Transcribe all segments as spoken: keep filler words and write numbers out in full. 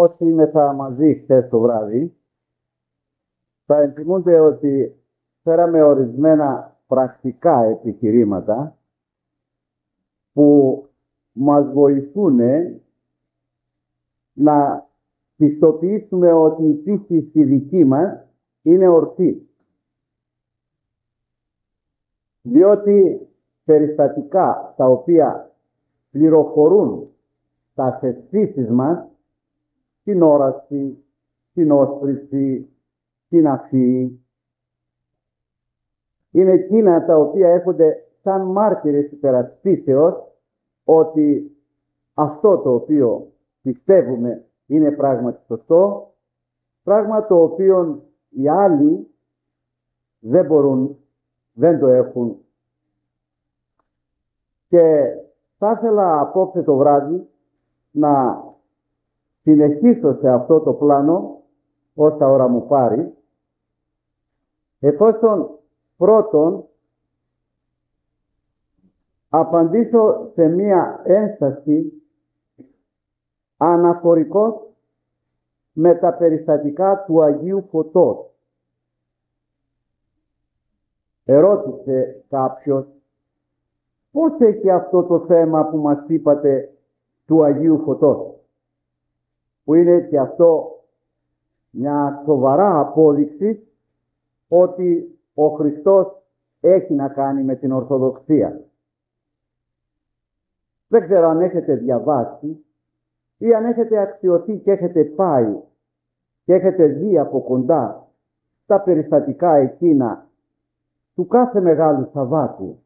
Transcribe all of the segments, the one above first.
όσοι ήμεθα μαζί χτες το βράδυ, θα ενθυμούνται ότι φέραμε ορισμένα πρακτικά επιχειρήματα που μας βοηθούν να πιστοποιήσουμε ότι η πίστη στη δική μας είναι ορθή. Διότι περιστατικά τα οποία πληροφορούν τα αισθήσεις μας, την όραση, την όσφρηση, την αφή, είναι εκείνα τα οποία έρχονται σαν μάρτυρες υπερασπίσεως ότι αυτό το οποίο πιστεύουμε είναι πράγματι σωστό, πράγμα το οποίο οι άλλοι δεν μπορούν, δεν το έχουν. Και θα ήθελα απόψε το βράδυ να συνεχίσω σε αυτό το πλάνο όσα ώρα μου πάρει, εφόσον πρώτον απαντήσω σε μία ένσταση αναφορικός με τα περιστατικά του Αγίου Φωτός. Ερώτησε κάποιος, πώς έχει αυτό το θέμα που μας είπατε του Αγίου Φωτός, που είναι και αυτό μια σοβαρά απόδειξη ότι ο Χριστός έχει να κάνει με την Ορθοδοξία. Δεν ξέρω αν έχετε διαβάσει ή αν έχετε αξιωθεί και έχετε πάει και έχετε δει από κοντά τα περιστατικά εκείνα του κάθε Μεγάλου Σαββάτου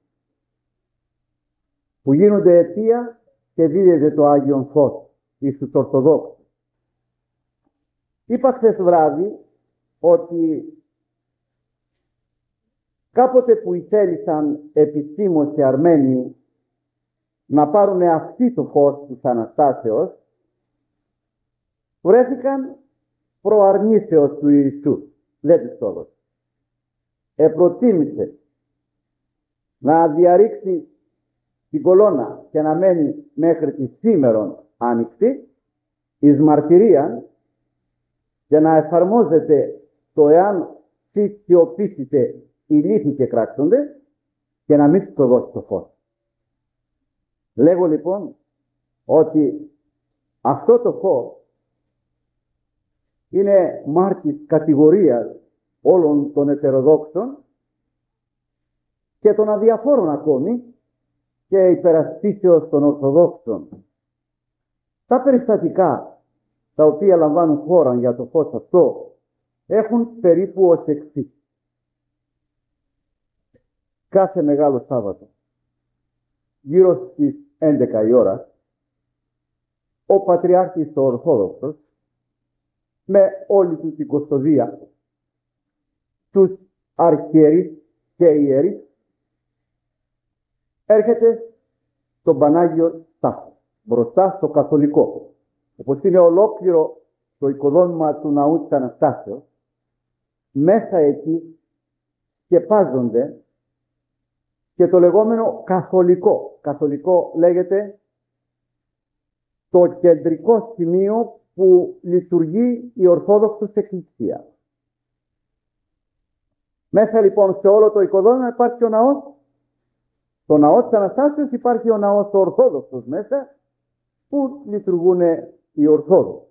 που γίνονται αιτία και δίδεται το Άγιον Φως εις τους Ορθοδόξους. Είπα χθες βράδυ ότι κάποτε που ήθελησαν επιστήμονες και Αρμένοι να πάρουν αυτοί το φως της Αναστάσεως, βρέθηκαν προαρνήσεως του Ιησού. Δεν τους το έδωσε. Επροτίμησε να διαρρήξει την κολόνα και να μένει μέχρι τη σήμερον άνοιξη εις μαρτυρία, για να εφαρμόζεται το εάν σιωπήσετε οι λύθοι και κράξονται και να μην το δώσει το φως. Λέγω λοιπόν ότι αυτό το φως είναι μάρτης κατηγορίας όλων των ετεροδόξων και των αδιαφόρων ακόμη και υπερασπίσεως των Ορθοδόξων. Τα περιστατικά τα οποία λαμβάνουν χώρα για το φως αυτό έχουν περίπου ως εξής. Κάθε Μεγάλο Σάββατο, γύρω στις έντεκα η ώρα, ο Πατριάρχης ο Ορθόδοξος, με όλη του την κοστοδία, τους αρχιερείς και ιερείς, έρχεται στον Πανάγιο Τάφο, μπροστά στο Καθολικό. Όπως είναι ολόκληρο το οικοδόμημα του ναού της Αναστάσεως, μέσα εκεί σκεπάζονται και το λεγόμενο καθολικό. Καθολικό λέγεται το κεντρικό σημείο που λειτουργεί η Ορθόδοξη Εκκλησία. Μέσα λοιπόν σε όλο το οικοδόμημα υπάρχει ο ναός. Στο ναό της Αναστάσεως υπάρχει ο ναός ο Ορθόδοξος μέσα, που λειτουργούν οι Ορθόδοξοι.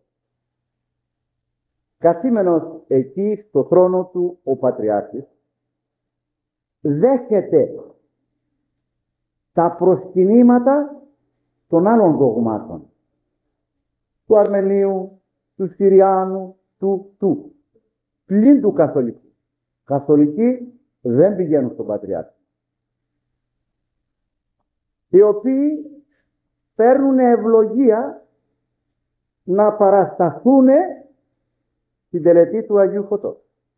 Καθήμενος εκεί στο θρόνο του ο Πατριάρχης δέχεται τα προσκυνήματα των άλλων δογμάτων, του Αρμενίου, του Συριάνου, του του, πλην του Καθολικού. Καθολικοί δεν πηγαίνουν στον Πατριάρχη, οι οποίοι παίρνουν ευλογία να παρασταθούν στην τελετή του Αγίου Φωτός.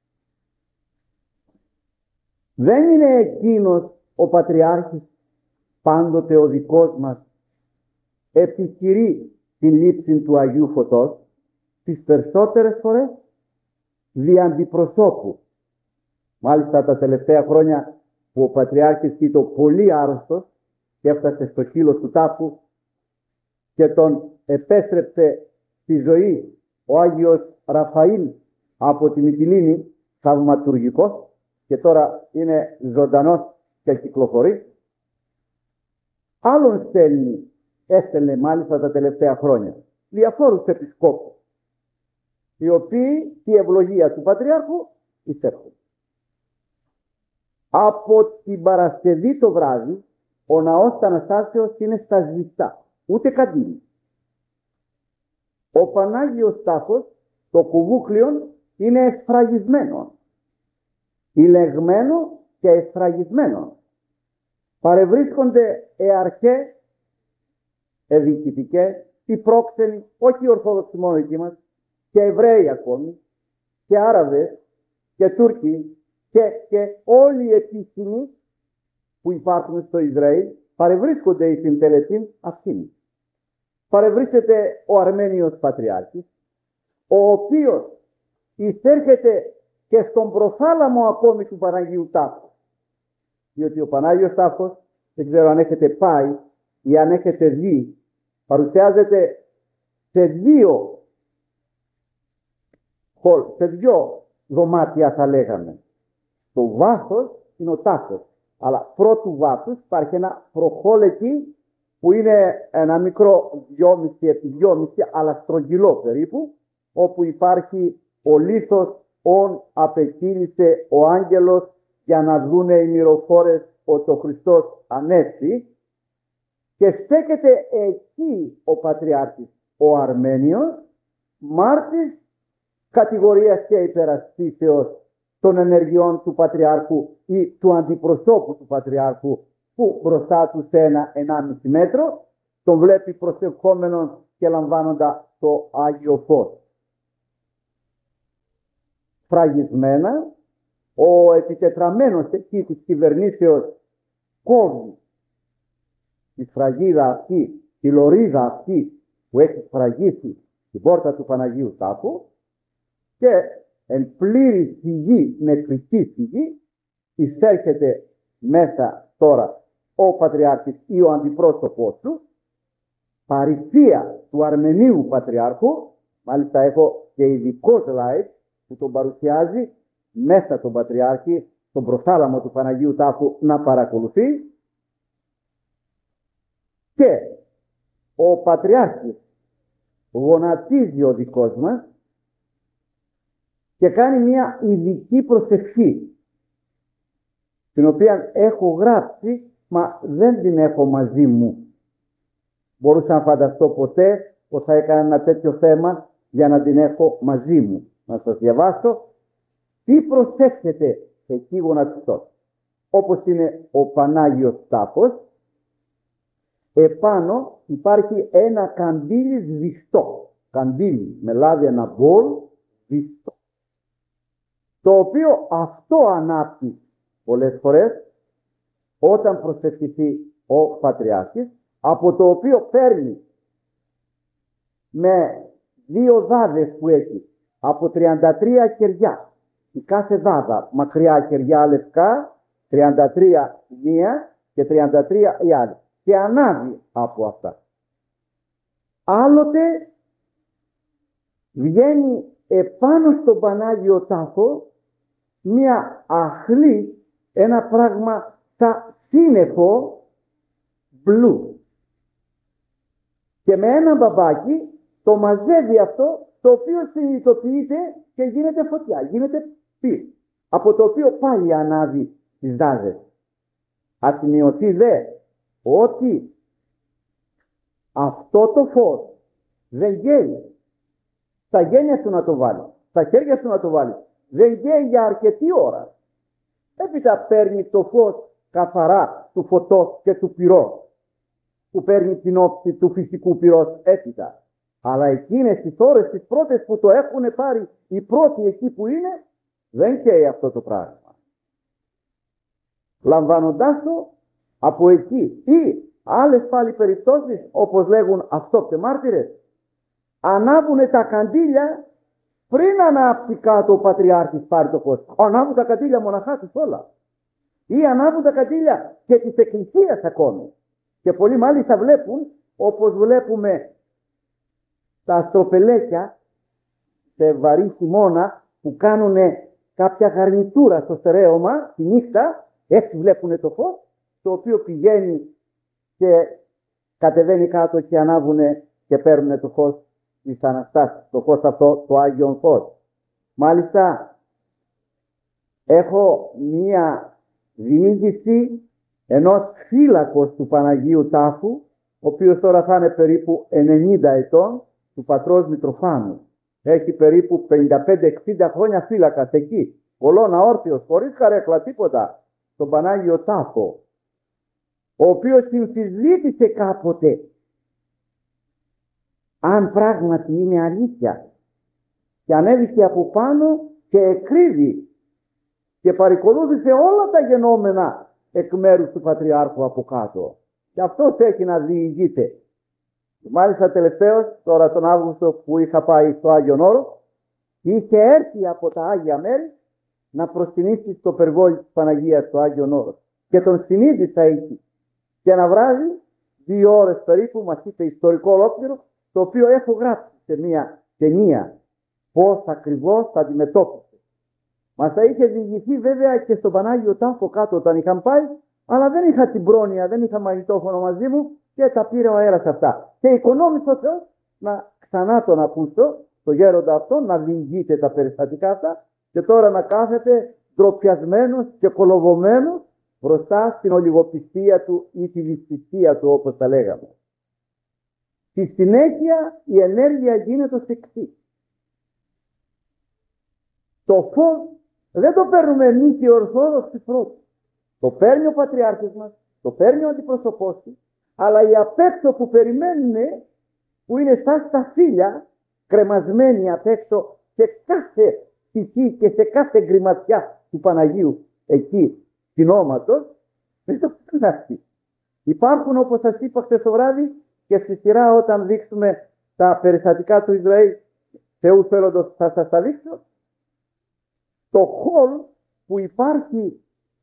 Δεν είναι εκείνος ο Πατριάρχης πάντοτε ο δικός μας επιχειρεί την λήψη του Αγίου Φωτός, τις περισσότερες φορές δι' αντιπροσώπου. Μάλιστα τα τελευταία χρόνια που ο Πατριάρχης ήταν πολύ άρρωστος και έφτασε στο χείλος του τάφου και τον επέστρεψε στη ζωή ο Άγιος Ραφαήλ από τη Μυτιλήνη, θαυματουργικός, και τώρα είναι ζωντανός και κυκλοφορεί. Άλλον στέλνει, έστελνε μάλιστα τα τελευταία χρόνια, διαφόρους επισκόπους, οι οποίοι τη ευλογία του Πατριάρχου εισέρχονται. Από την Παρασκευή το βράδυ, ο ναός της Αναστάσεως είναι στα σβηστά, ούτε καντίνι. Ο Πανάγιος Τάφος, το κουβούκλιον, είναι εσφραγισμένο, ηλεγμένο και εσφραγισμένο. Παρευρίσκονται εαρχέ, εδιοικητικές, οι πρόξενοι, όχι οι Ορθόδοξοι μόνο εκεί μας, και Εβραίοι ακόμη, και Άραβες, και Τούρκοι, και, και όλοι οι επίσημοι που υπάρχουν στο Ισραήλ, παρευρίσκονται οι συντελετήν αυτήν. Παρευρίσκεται ο Αρμένιος Πατριάρχης, ο οποίος εισέρχεται και στον προθάλαμο ακόμη του Παναγίου Τάφου. Διότι ο Πανάγιος Τάφος, δεν ξέρω αν έχετε πάει ή αν έχετε δει, παρουσιάζεται σε δύο, σε δύο δωμάτια θα λέγαμε. Το βάθος είναι ο τάφος, αλλά πρώτου βάθους υπάρχει ένα προχώλεκι που είναι ένα μικρό δυόμισι επί δυόμισι, αλλά στρογγυλό περίπου, όπου υπάρχει ο λίθος «ον απεκύλησε ο άγγελος για να δούνε οι μυροφόρες ότι ο Χριστός ανέστη», και στέκεται εκεί ο Πατριάρχης ο Αρμένιος, μάρτης κατηγορίας και υπερασπίσεως των ενεργειών του Πατριάρχου ή του αντιπροσώπου του Πατριάρχου, που μπροστά του σε ένα ενάμιση μέτρο τον βλέπει προσευχόμενον και λαμβάνοντα το Άγιο Φως. Φραγισμένα, ο επιτετραμένος εκεί της κυβερνήσεως κόβει τη σφραγίδα αυτή, τη λωρίδα αυτή που έχει σφραγίσει την πόρτα του Παναγίου Τάφου, και εν πλήρη σιγή, νεκρική σιγή, εισέρχεται μέσα τώρα ο Πατριάρχης ή ο αντιπρόσωπος του, παρησία του Αρμενίου Πατριάρχου, μάλιστα έχω και ειδικό slide που τον παρουσιάζει μέσα τον Πατριάρχη, τον προθάλαμο του Παναγίου Τάφου να παρακολουθεί, και ο Πατριάρχης γονατίζει ο δικός μας και κάνει μια ειδική προσευχή, την οποία έχω γράψει, μα δεν την έχω μαζί μου. Μπορούσα να φανταστώ ποτέ πως θα έκανα ένα τέτοιο θέμα για να την έχω μαζί μου. Να σας διαβάσω τι προσεύχεται εκεί γονατιστός. Όπως είναι ο Πανάγιος Τάφος, επάνω υπάρχει ένα καντήλι σβηστό. Καντήλι με λάδι, ένα μπολ σβηστό, το οποίο αυτό ανάπτει πολλές φορές όταν προσευχηθεί ο Πατριάρχης, από το οποίο παίρνει με δύο δάδες που έχει από τριάντα τρία κεριά, η κάθε δάδα μακριά κεριά λευκά, τριάντα τρία μία και τριάντα τρία η άλλη, και ανάβει από αυτά. Άλλοτε βγαίνει επάνω στον Πανάγιο Τάφο μία αχλή, ένα πράγμα σαν σύννεφο μπλου, και με ένα μπαμπάκι το μαζεύει αυτό, το οποίο συνειδητοποιείται και γίνεται φωτιά, γίνεται πυρ, από το οποίο πάλι ανάβει τις δάδες. Ας σημειωθεί δε ότι αυτό το φως δεν γέλει. Στα γένια του να το βάλει, στα χέρια του να το βάλει, δεν γέλει για αρκετή ώρα. Έπειτα παίρνει το φως καθαρά του φωτός και του πυρός, που παίρνει την όψη του φυσικού πυρός έπειτα. Αλλά εκείνες τις ώρες, τις πρώτες που το έχουν πάρει, οι πρώτοι εκεί που είναι, δεν καίει αυτό το πράγμα. Λαμβάνοντάς το από εκεί, ή άλλες πάλι περιπτώσεις, όπως λέγουν αυτόπτε μάρτυρες, ανάβουνε τα καντήλια πριν ανάψει κάτω ο Πατριάρχης πάρει το φως. Ανάβουν τα καντήλια μοναχά τους όλα. Ή ανάβουν τα καντήλια και της εκκλησίας ακόμη. Και πολλοί μάλιστα βλέπουν, όπως βλέπουμε τα αστροπελέκια σε βαρύ χειμώνα που κάνουν κάποια γαρνιτούρα στο στερέωμα τη νύχτα, έτσι βλέπουν το φως, το οποίο πηγαίνει και κατεβαίνει κάτω και ανάβουν και παίρνουν το φως της Αναστάσης, το φως αυτό, το Άγιον Φως. Μάλιστα, έχω μία διήγηση ενός φύλακος του Παναγίου Τάφου, ο οποίος τώρα θα είναι περίπου ενενήντα ετών, του πατρός Μητροφάνου. Έχει περίπου πενήντα πέντε εξήντα χρόνια φύλακας εκεί, κολόνα όρθιος, χωρίς καρέκλα, τίποτα, στον Πανάγιο Τάφο, ο οποίος συμφισβήτησε κάποτε αν πράγματι είναι αλήθεια, και ανέβηκε από πάνω και εκρύβει και παρακολούθησε όλα τα γενόμενα εκ μέρους του Πατριάρχου από κάτω. Και αυτός έχει να διηγείται. Μάλιστα τελευταίος, τώρα τον Αύγουστο που είχα πάει στο Άγιον Όρο, είχε έρθει από τα Άγια Μέρη να προσκυνήσει στο Περγόλι της Παναγίας στο Άγιον Όρο. Και τον συνείδησα εκεί. Και ένα βράδυ, δύο ώρες περίπου, μας είπε ιστορικό ολόκληρο, το οποίο έχω γράψει σε μια ταινία πώς ακριβώς τα αντιμετώπισε. Μας τα είχε διηγηθεί βέβαια και στον Πανάγιο Τάφο κάτω όταν είχαν πάει, αλλά δεν είχα την πρόνοια, δεν είχα μαγνητόφωνο μαζί μου και τα πήρε ο αέρας αυτά. Και οικονόμησε ο Θεός να ξανά τον ακούσω, το γέροντα αυτό, να διηγείται τα περιστατικά αυτά και τώρα να κάθεται ντροπιασμένος και κολοβωμένος μπροστά στην ολιγοπιστία του ή τη δυσπιστία του, όπως τα λέγαμε. Στη συνέχεια η ενέργεια γίνεται ως εξής. Το φως δεν το παίρνουμε εμείς οι Ορθόδοξοι πρώτοι. Το παίρνει ο Πατριάρχης μας, το παίρνει ο αντιπρόσωπός του, αλλά οι απ' έξω που περιμένουν, που είναι σαν σταφύλια, κρεμασμένοι απ' έξω σε κάθε στοιχή και σε κάθε γκριματιά του Παναγίου εκεί κοινόματος, δεν το παίρνουν αυτοί. Υπάρχουν, όπως σας είπα χθες το βράδυ, και στη σειρά όταν δείξουμε τα περιστατικά του Ισραήλ, Θεού θέλοντος θα σας τα δείξω, το χολ που υπάρχει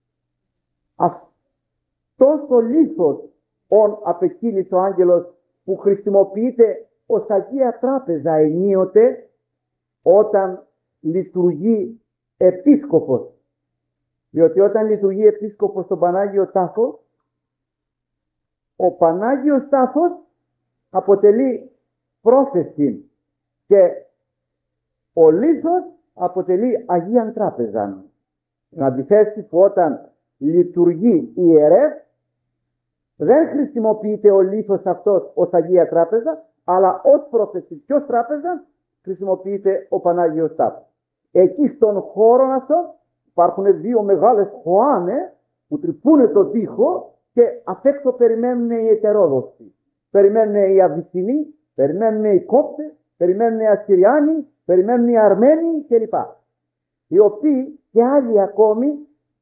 αυτός ο λίθος ον απεκύλησε ο άγγελος που χρησιμοποιείται ως Αγία Τράπεζα ενίοτε όταν λειτουργεί επίσκοπος. Διότι όταν λειτουργεί επίσκοπος στον Πανάγιο Τάφο, ο Πανάγιος Τάφος αποτελεί πρόθεση και ο λίθος αποτελεί Αγίαν Τράπεζα. Να αντιθέσει που όταν λειτουργεί ιερεύς δεν χρησιμοποιείται ο λίθος αυτός ως Αγία Τράπεζα, αλλά ως πρόθεση και ως τράπεζα χρησιμοποιείται ο Πανάγιος Τάφος. Εκεί στον χώρο αυτό υπάρχουν δύο μεγάλες χωάνες που τρυπούν το τοίχο και απ' έξω περιμένουν οι ετερόδοξοι. Περιμένουν οι Αβυσσινοί, περιμένουν οι Κόπτες, περιμένουν οι Ασσυριάνοι, περιμένουν οι Αρμένοι κλπ. Οι οποίοι και άλλοι ακόμη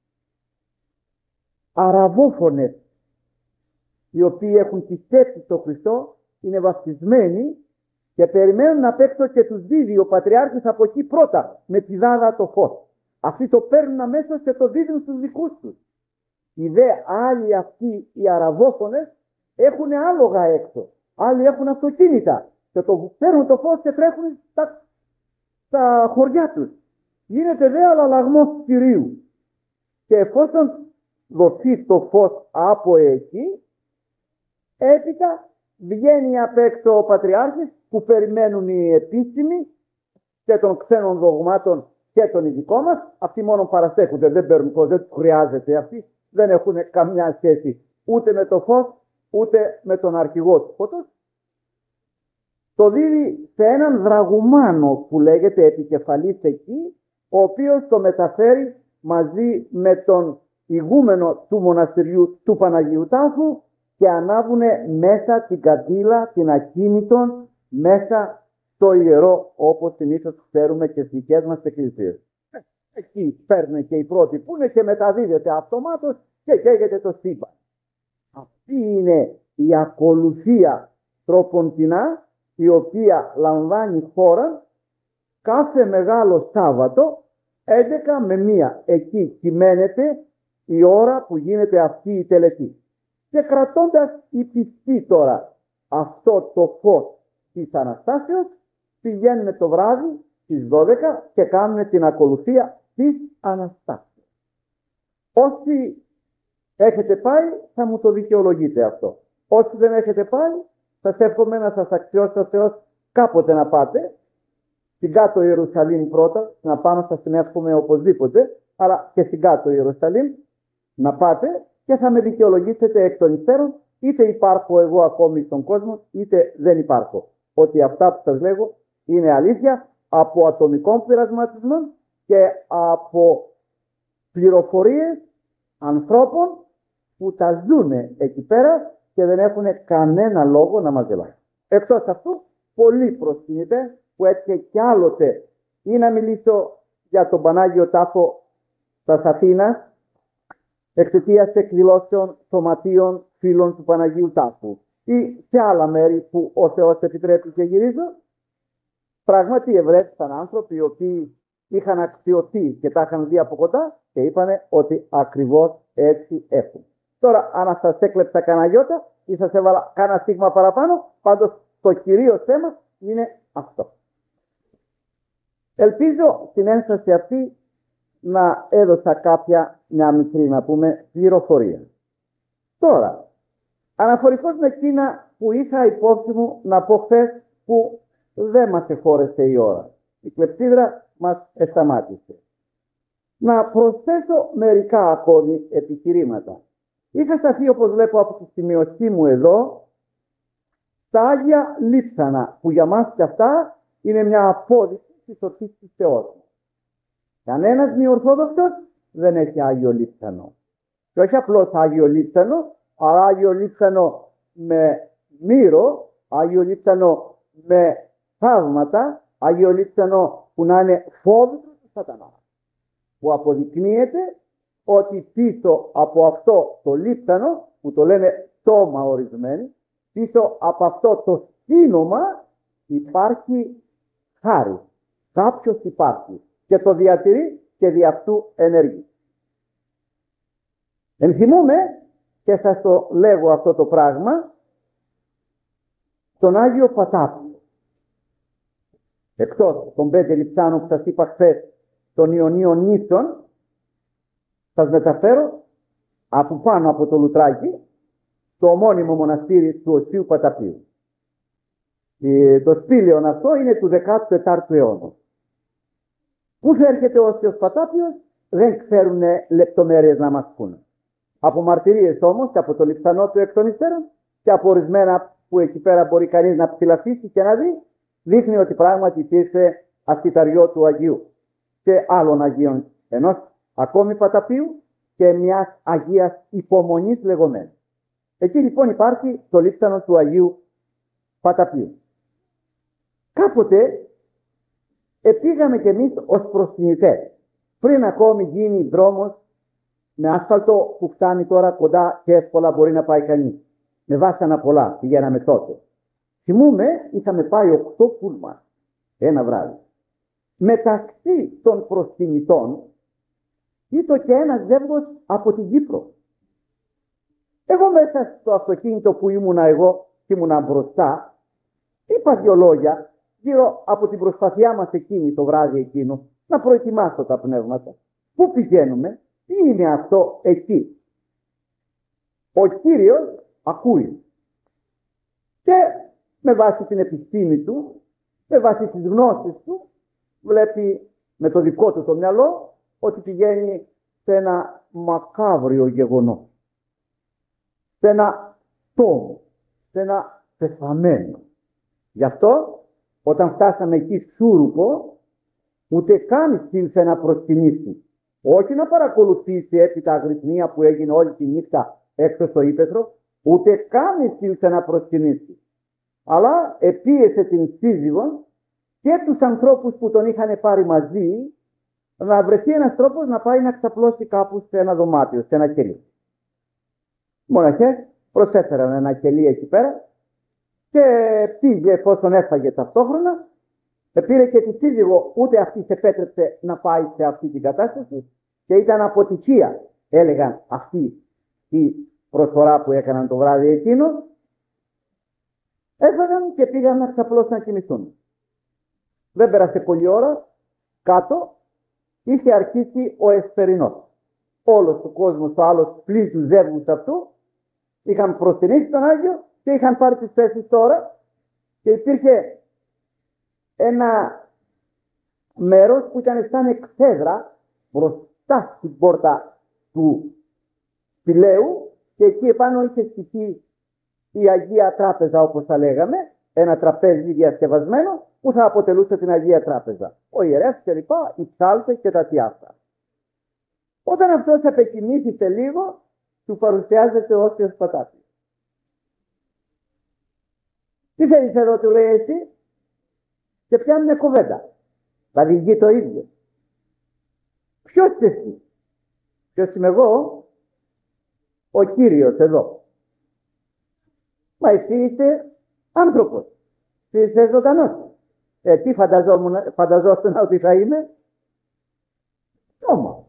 αραβόφωνες, οι οποίοι έχουν πιστέψει στο Χριστό, είναι βαφτισμένοι και περιμένουν απ' έξω και τους δίδει ο Πατριάρχης από εκεί πρώτα με τη δάδα το φως. Αυτοί το παίρνουν αμέσως και το δίδουν στους δικούς τους. Οι δε άλλοι αυτοί οι αραβόφωνες έχουν άλογα έξω. Άλλοι έχουν αυτοκίνητα και το παίρνουν το φως και τρέχουν στα, στα χωριά τους. Γίνεται δε αλλαγμός Κυρίου. Και εφόσον δοθεί το φως από εκεί, έπειτα βγαίνει απ' έξω ο Πατριάρχης που περιμένουν οι επίσημοι και των ξένων δογμάτων και των ειδικών μας. Αυτοί μόνο παραστέχονται, δεν παίρνουν φως, δεν τους χρειάζεται. Αυτοί δεν έχουν καμιά σχέση ούτε με το φως ούτε με τον αρχηγό του φώτος. Το δίδει σε έναν δραγουμάνο που λέγεται επικεφαλής εκεί, ο οποίος το μεταφέρει μαζί με τον ηγούμενο του μοναστηριού του Παναγίου Τάφου και ανάβουνε μέσα την καντήλα, την ακίνητον, μέσα στο ιερό, όπως συνήθως ξέρουμε και στις δικές μας εκκλησίες. Εκεί παίρνουν και οι πρώτοι που είναι και μεταδίδεται αυτομάτως και καίγεται το σύμπαν. Αυτή είναι η ακολουθία τροποντινά η οποία λαμβάνει χώρα κάθε μεγάλο Σάββατο έντεκα με μία. Εκεί κυμαίνεται η ώρα που γίνεται αυτή η τελετή. Και κρατώντας οι πιστοί τώρα αυτό το φως της Αναστάσεως, πηγαίνουν το βράδυ στις δώδεκα και κάνουν την ακολουθία της Αναστάσεως. Όσοι έχετε πάει θα μου το δικαιολογείτε αυτό. Όσοι δεν έχετε πάει, σας εύχομαι να σας αξιώσει ο Θεός κάποτε να πάτε. Στην κάτω Ιερουσαλήμ πρώτα, να πάνω σας την εύχομαι οπωσδήποτε, αλλά και στην κάτω Ιερουσαλήμ να πάτε και θα με δικαιολογήσετε εκ των υστέρων, είτε υπάρχω εγώ ακόμη στον κόσμο, είτε δεν υπάρχω. Ότι αυτά που σας λέγω είναι αλήθεια από ατομικών πειρασματισμών και από πληροφορίες ανθρώπων που τα ζουνε εκεί πέρα και δεν έχουν κανένα λόγο να μαζελάνε. Εκτός αυτού, πολλοί προσκυνητές που έτυχε κι άλλοτε ή να μιλήσω για τον Πανάγιο Τάφο της Αθήνας εξαιτίας εκδηλώσεων σωματείων φίλων του Παναγίου Τάφου ή σε άλλα μέρη που ο Θεός επιτρέπει και γυρίζω, πράγματι ευρέθησαν άνθρωποι οι οποίοι είχαν αξιωθεί και τα είχαν δει από κοντά και είπανε ότι ακριβώς έτσι έχουν. Τώρα, αν σας έκλεψα κανένα γιώτα ή σας έβαλα κάνα στίγμα παραπάνω, πάντως το κυρίως θέμα είναι αυτό. Ελπίζω στην ένσταση αυτή να έδωσα κάποια, μια μικρή να πούμε, πληροφορία. Τώρα, αναφορικώς με εκείνα που είχα υπόψη μου να πω χθες που δεν μας εχώρεσε η ώρα. Η κλεψίδρα μας εσταμάτησε. Να προσθέσω μερικά ακόμη επιχειρήματα. Είχα σταθεί, όπως βλέπω από τη σημειωσή μου εδώ, τα Άγια Λείψανα, που για μας και αυτά είναι μια απόδειξη της σωτής της Θεός. Κανένας μη ορθόδοξος δεν έχει Άγιο Λείψανο. Και όχι απλώς Άγιο Λείψανο, αλλά Άγιο Λείψανο με μύρο, Άγιο Λείψανο με θαύματα, Άγιο Λείψανο που να είναι φόβητρο του σατανά. Που αποδεικνύεται ότι πίσω από αυτό το λείψανο, που το λένε σώμα ορισμένοι, πίσω από αυτό το σύνομα υπάρχει χάρη. Κάποιος υπάρχει και το διατηρεί και δι' αυτού ενεργεί. Ενθυμούμε και σας το λέγω αυτό το πράγμα τον Άγιο Πατάπιο. Εκτός των πέντε λειψάνων που σας είπα χθες των Ιωνίων νήσων, σας μεταφέρω από πάνω από το Λουτράκι το ομώνυμο μοναστήρι του Οσίου Παταπίου. Το σπήλαιο αυτό είναι του δεκάτου τετάρτου αιώνα. Πού θα έρχεται ο Όσιος Πατάπιος δεν ξέρουν λεπτομέρειες να μας πούνε. Από μαρτυρίες όμως και από το λιψανό του εκ των υστέρων και από ορισμένα που εκεί πέρα μπορεί κανείς να ψηλαφίσει και να δει, δείχνει ότι πράγματι υπήρξε ασκηταριό του Αγίου και άλλων Αγίων, ενός ακόμη Παταπίου και μιας Αγίας Υπομονής λεγόμενης. Εκεί λοιπόν υπάρχει το λείψανο του Αγίου Παταπίου. Κάποτε επήγαμε κι εμείς ως προσκυνητές, πριν ακόμη γίνει δρόμος με άσφαλτο που φτάνει τώρα κοντά και εύκολα μπορεί να πάει κανείς. Με βάσανα πολλά, πηγαίναμε τότε. Θυμούμε, είχαμε πάει οκτώ πούλμαν ένα βράδυ. Μεταξύ των προσκυνητών ήταν και ένας ζεύγος από την Κύπρο. Εγώ μέσα στο αυτοκίνητο που ήμουνα εγώ και ήμουνα μπροστά, είπα δυο λόγια γύρω από την προσπαθειά μας εκείνη το βράδυ εκείνο να προετοιμάσω τα πνεύματα. Πού πηγαίνουμε, τι είναι αυτό εκεί. Ο Κύριος ακούει και με βάση την επιστήμη του, με βάση τις γνώσεις του, βλέπει με το δικό του το μυαλό ότι πηγαίνει σε ένα μακάβριο γεγονός, σε ένα τόμο, σε ένα πεθαμένο. Γι' αυτό όταν φτάσαμε εκεί Σούρουπο, ούτε καν στήλθε να προσκυνήσει, όχι να παρακολουθήσει επί τα αγρυπνία που έγινε όλη τη νύχτα έξω στο ύπαιθρο, ούτε καν στήλθε να προσκυνήσει, αλλά επίεσε την σύζυγο και τους ανθρώπους που τον είχαν πάρει μαζί να βρεθεί ένας τρόπος να πάει να ξαπλώσει κάπου σε ένα δωμάτιο, σε ένα κελί. Μοναχές προσέφεραν ένα κελί εκεί πέρα και πήγε εφόσον έφαγε ταυτόχρονα, πήρε και τη σύζυγο, ούτε αυτή σε επέτρεψε να πάει σε αυτή την κατάσταση και ήταν αποτυχία, έλεγαν αυτή η προσφορά που έκαναν το βράδυ εκείνο. Έφαγαν και πήγαν να ξαπλώσουν να κοιμηθούν. Δεν πέρασε πολλή ώρα, κάτω είχε αρχίσει ο Εσπερινός. Όλος ο κόσμος, ο άλλος πλήρης του ζεύγους αυτού, είχαν προστινήσει τον Άγιο και είχαν πάρει τις θέσεις τώρα και υπήρχε ένα μέρος που ήταν σαν εξέδρα μπροστά στην πόρτα του σπηλαίου και εκεί επάνω είχε στηθεί η Αγία Τράπεζα, όπως θα λέγαμε, ένα τραπέζι διασκευασμένο που θα αποτελούσε την Αγία Τράπεζα. Ο ιερεύς και λοιπά, οι ψάλτες και τα τιάφτα. Όταν αυτός επεκοινήθηκε λίγο, του παρουσιάζεται ο Όστιος Πατάπης. Τι θέλεις εδώ, του λέει εσύ, και πιάνει μια κουβέντα. Θα βγει το ίδιο. Ποιος είσαι εσύ? Ποιος είμαι εγώ? Ο Κύριος εδώ. Μα εσύ είσαι άνθρωπος. Εσύ είσαι ζωντανός. Ε, τι φανταζόσουν ότι θα είμαι? Τόμα.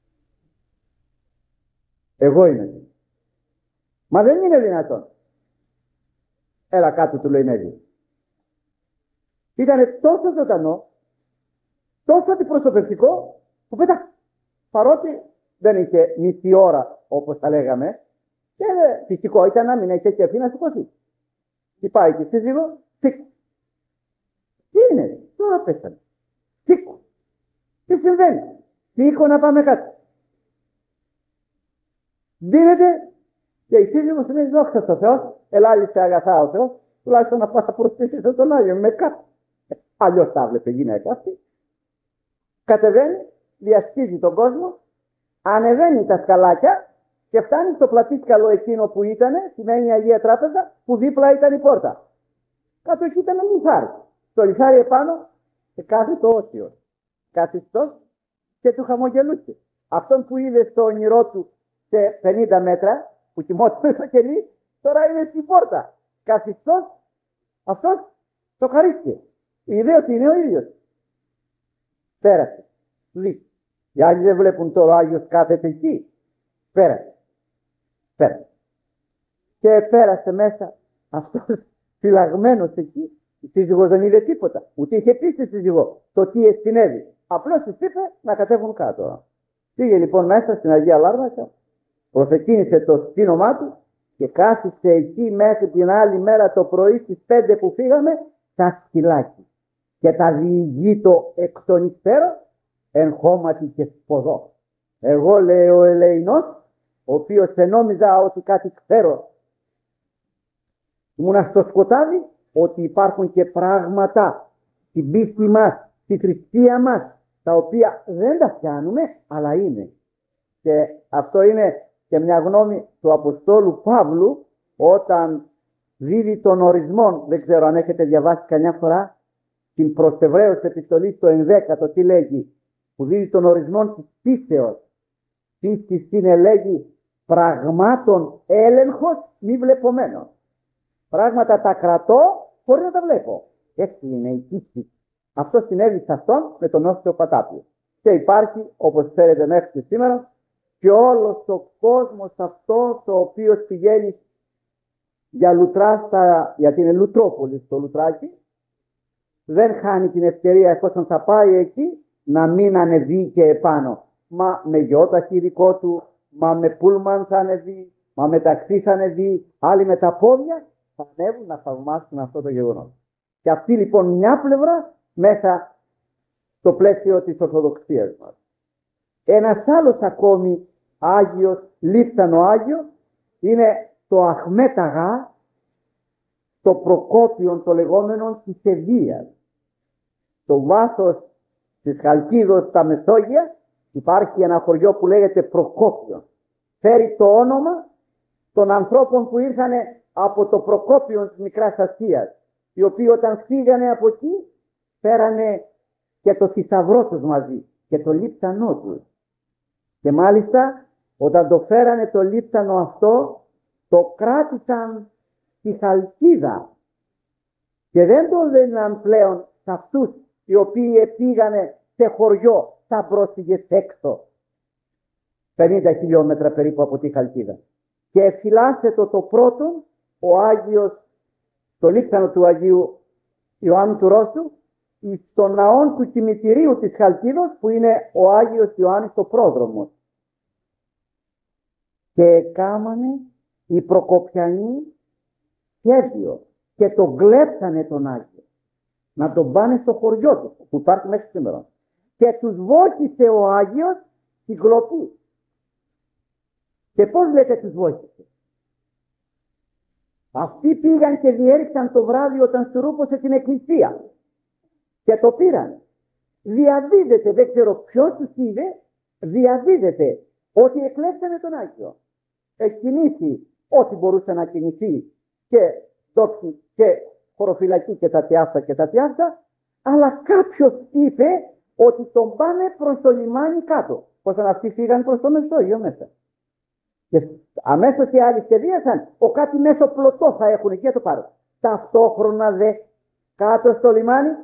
Εγώ είμαι. Μα δεν είναι δυνατόν. Έλα κάτω, του λέει Νέλη. Ήτανε τόσο ζωντανό, τόσο αντιπροσωπευτικό, που πέτα, παρότι δεν είχε μισή ώρα, όπως τα λέγαμε, και φυσικό ήταν να μην έχει και να σηκωθεί. Τι πάει και σύζυγο, σήκω. Τι είναι, τώρα πέσανε. Σήκω. Τι συμβαίνει? Σήκω να πάμε κάτω. Δίνεται και η σύζυγος λέει, δόξα στο Θεό, ελάλησε αγαθά ο Θεός, τουλάχιστον να πας να προσθέσεις τον Άγιο με κάτω. Αλλιώς τα βλέπε η γυναίκα αυτή. Κατεβαίνει, διασχίζει τον κόσμο, ανεβαίνει τα σκαλάκια και φτάνει στο πλατήσκαλο εκείνο που ήταν, σημαίνει Αγία Τράπεζα, που δίπλα ήταν η πόρτα. Κάτω εκεί ήταν ένα λιθάρι. Το λιθάρι επάνω και κάθε το Όσιος. Καθιστός και του χαμογελούσε. Αυτόν που είδε στο όνειρό του σε πενήντα μέτρα, που κοιμόταν στο κελί, τώρα είναι στην πόρτα. Καθιστός, αυτός το χαρίστηκε. Είδε ότι είναι ο ίδιος. Πέρασε. Λύση. Οι άλλοι δεν βλέπουν τώρα ο Άγιος κάθεται εκεί. Πέρασε. Πέρασε. Και πέρασε μέσα αυτός φυλαγμένος εκεί. Η σύζυγος δεν είδε τίποτα. Ούτε είχε πει στη σύζυγο το τι συνέβη. Απλώς της είπε να κατέβουν κάτω. Πήγε λοιπόν μέσα στην Αγία Λάρνακα, προσεκίνησε το στήνομά του και κάθισε εκεί μέχρι την άλλη μέρα το πρωί στις πέντε που φύγαμε σαν σκυλάκι. Και τα διηγείτο εκ των υστέρων εν χώματι και σποδό. Εγώ, λέει ο Ελεηνός, ο οποίος σε νόμιζα ότι κάτι ξέρω. Ήμουνα στο σκοτάδι ότι υπάρχουν και πράγματα στην πίστη μας, στη θρησκεία μας, τα οποία δεν τα πιάνουμε, αλλά είναι. Και αυτό είναι και μια γνώμη του Αποστόλου Παύλου, όταν δίδει των ορισμών, δεν ξέρω αν έχετε διαβάσει καμιά φορά, την προς Εβραίους επιστολή στο ενδέκατο, τι λέγει, που δίδει των ορισμών της πίστεως. Πίστης είναι, λέγει, πραγμάτων έλεγχος μη βλεπομένων. Πράγματα τα κρατώ χωρίς να τα βλέπω. Έτσι είναι η πίστη. Αυτό συνέβη σε αυτόν με τον Όστιο Πατάπιο. Και υπάρχει, όπως ξέρετε μέχρι και σήμερα, και όλος ο κόσμος αυτός ο οποίος πηγαίνει για λουτρά στα, γιατί είναι Λουτρόπολη στο Λουτράκι, δεν χάνει την ευκαιρία εφόσον θα πάει εκεί να μην ανεβεί και επάνω. Μα με γιόταχη δικό του, μα με πούλμαν θα ανεβεί, μα με ταξί θα ανεβεί, άλλοι με τα πόδια θα ανέβουν να θαυμάσουν αυτό το γεγονός. Και αυτή λοιπόν μια πλευρά μέσα στο πλαίσιο της Ορθοδοξίας μας. Ένας άλλος ακόμη Άγιος, λείψανο Άγιο, είναι το Αχμέταγα, το Προκόπιον το λεγόμενο της Ευβοίας. Στο βάθος της Χαλκίδος στα Μεσόγεια υπάρχει ένα χωριό που λέγεται Προκόπιον. Φέρει το όνομα των ανθρώπων που ήρθαν από το Προκόπιον της Μικράς Ασίας, οι οποίοι όταν φύγανε από εκεί φέρανε και το θησαυρό τους μαζί και το λείψανό τους. Και μάλιστα όταν το φέρανε το λείψανο αυτό, το κράτησαν στη Χαλκίδα και δεν το δίναν πλέον σε αυτούς οι οποίοι πήγανε σε χωριό σαν πρόσφυγες έξω, πενήντα χιλιόμετρα περίπου από τη Χαλκίδα. Και εφυλάσσεται το, το πρώτο, ο Άγιος, το λείψανο του Αγίου Ιωάννου του Ρώσου, στο ναό του κημητηρίου της Χαλκίδος, που είναι ο Άγιος Ιωάννης το πρόδρομος. Και κάμανε οι Προκοπιανοί σχέδιο και τον κλέψανε τον Άγιο, να τον πάνε στο χωριό του, που υπάρχει μέχρι σήμερα. Και τους βόηθησε ο Άγιος στην κλοπή. Και πώς λέτε τους βόηθησε? Αυτοί πήγαν και διέριξαν το βράδυ όταν στουρούποσε την εκκλησία και το πήραν. Διαδίδεται, δεν ξέρω ποιος τους είδε, διαδίδεται ότι εκλέψανε τον Άγιο. Έχει κινήσει ό,τι μπορούσε να κινηθεί και δόξη και χωροφυλακή και τα τιάφτα και τα τιάφτα, αλλά κάποιος είπε ότι τον πάνε προς το λιμάνι κάτω. Πως αυτοί φύγαν προς το Μεσόγειο μέσα. Και αμέσως οι άλλοι σχεδίασαν, ο κάτι μέσω πλωτό θα έχουν και το πάρουν. Ταυτόχρονα δε κάτω στο λιμάνι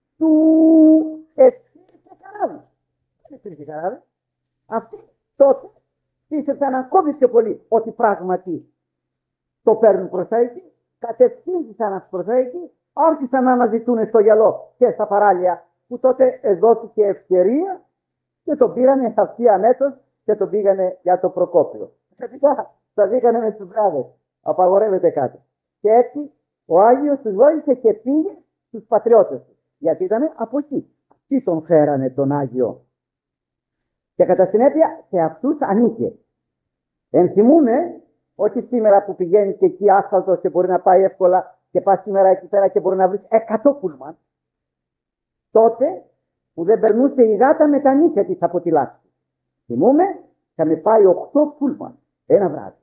του επήρχε καράβι. Δεν υπήρχε καράβι. Αυτοί τότε πίστεψαν ακόμη πιο πολύ ότι πράγματι το παίρνουν προς τα εκεί, κατευθύνθησαν προς τα εκεί, άρχισαν να αναζητούν στο γυαλό και στα παράλια, που τότε δόθηκε ευκαιρία και τον πήρανε αυτοί ανέτος και τον πήγανε για το Προκόπιο. Φυσικά τα βγήκανε με τους βράδες, απαγορεύεται κάτι. Και έτσι ο Άγιος τους βόλησε και πήγε στους πατριώτες του, γιατί ήταν από εκεί. Αυτοί τον φέρανε τον Άγιο. Και κατά συνέπεια σε αυτούς ανήκε. Ενθυμούμε όχι σήμερα που πηγαίνει και εκεί άσφαλτος και μπορεί να πάει εύκολα και πάει σήμερα εκεί πέρα και μπορεί να βρει εκατό πούλμαν. Τότε που δεν περνούσε η γάτα με τα νύχια της από τη λάσπη. Θυμούμε, είχαμε πάει οκτώ πούλμαν ένα βράδυ.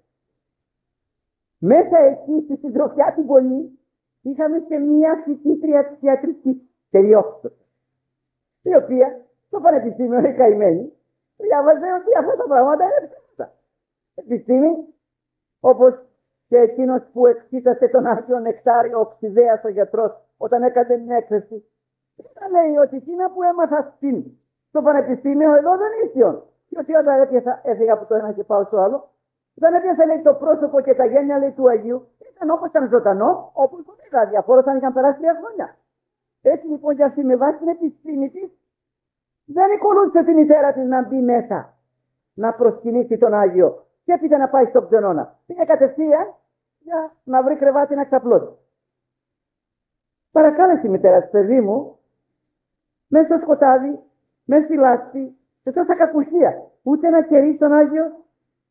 Μέσα εκεί στη συντροφιά την πολύ είχαμε και μια φοιτήτρια της ιατρικής τελειόφυτος, η οποία στο πανεπιστήμιο είναι καημένη, διάβαζε ότι αυτά τα πράγματα είναι ψέματα. Επιστήμη, όπως και εκείνος που εξήτασε τον Άγιο Νεκτάριο, ο Ψιδέας ο γιατρός, όταν έκανε την έκθεση, ήταν λέει ότι εκείνα που έμαθα στην, στο πανεπιστήμιο εδώ δεν ήρθαν. Και ότι όταν έπιασα, έφυγα από το ένα και πάω στο άλλο, όταν έπιασα λέει το πρόσωπο και τα γένεια λέει του Αγίου, ήταν όπως ήταν ζωντανό, όπως το είδα, διαφόρωσαν, είχαν περάσει τρία χρόνια. Έτσι λοιπόν για αυτή με βάση την επιστήμη της, δεν ακολούθησε τη μητέρα της να μπει μέσα, να προσκυνήσει τον Άγιο και έπειτα να πάει στον ξενώνα. Πήγε κατευθείαν για να βρει κρεβάτι να ξαπλώσει. Παρακάλεσε η μητέρα της, παιδί μου, μέσα στο σκοτάδι, μέσα στη λάσπη, σε τόσα κακουσία, ούτε να κερίσει τον Άγιο.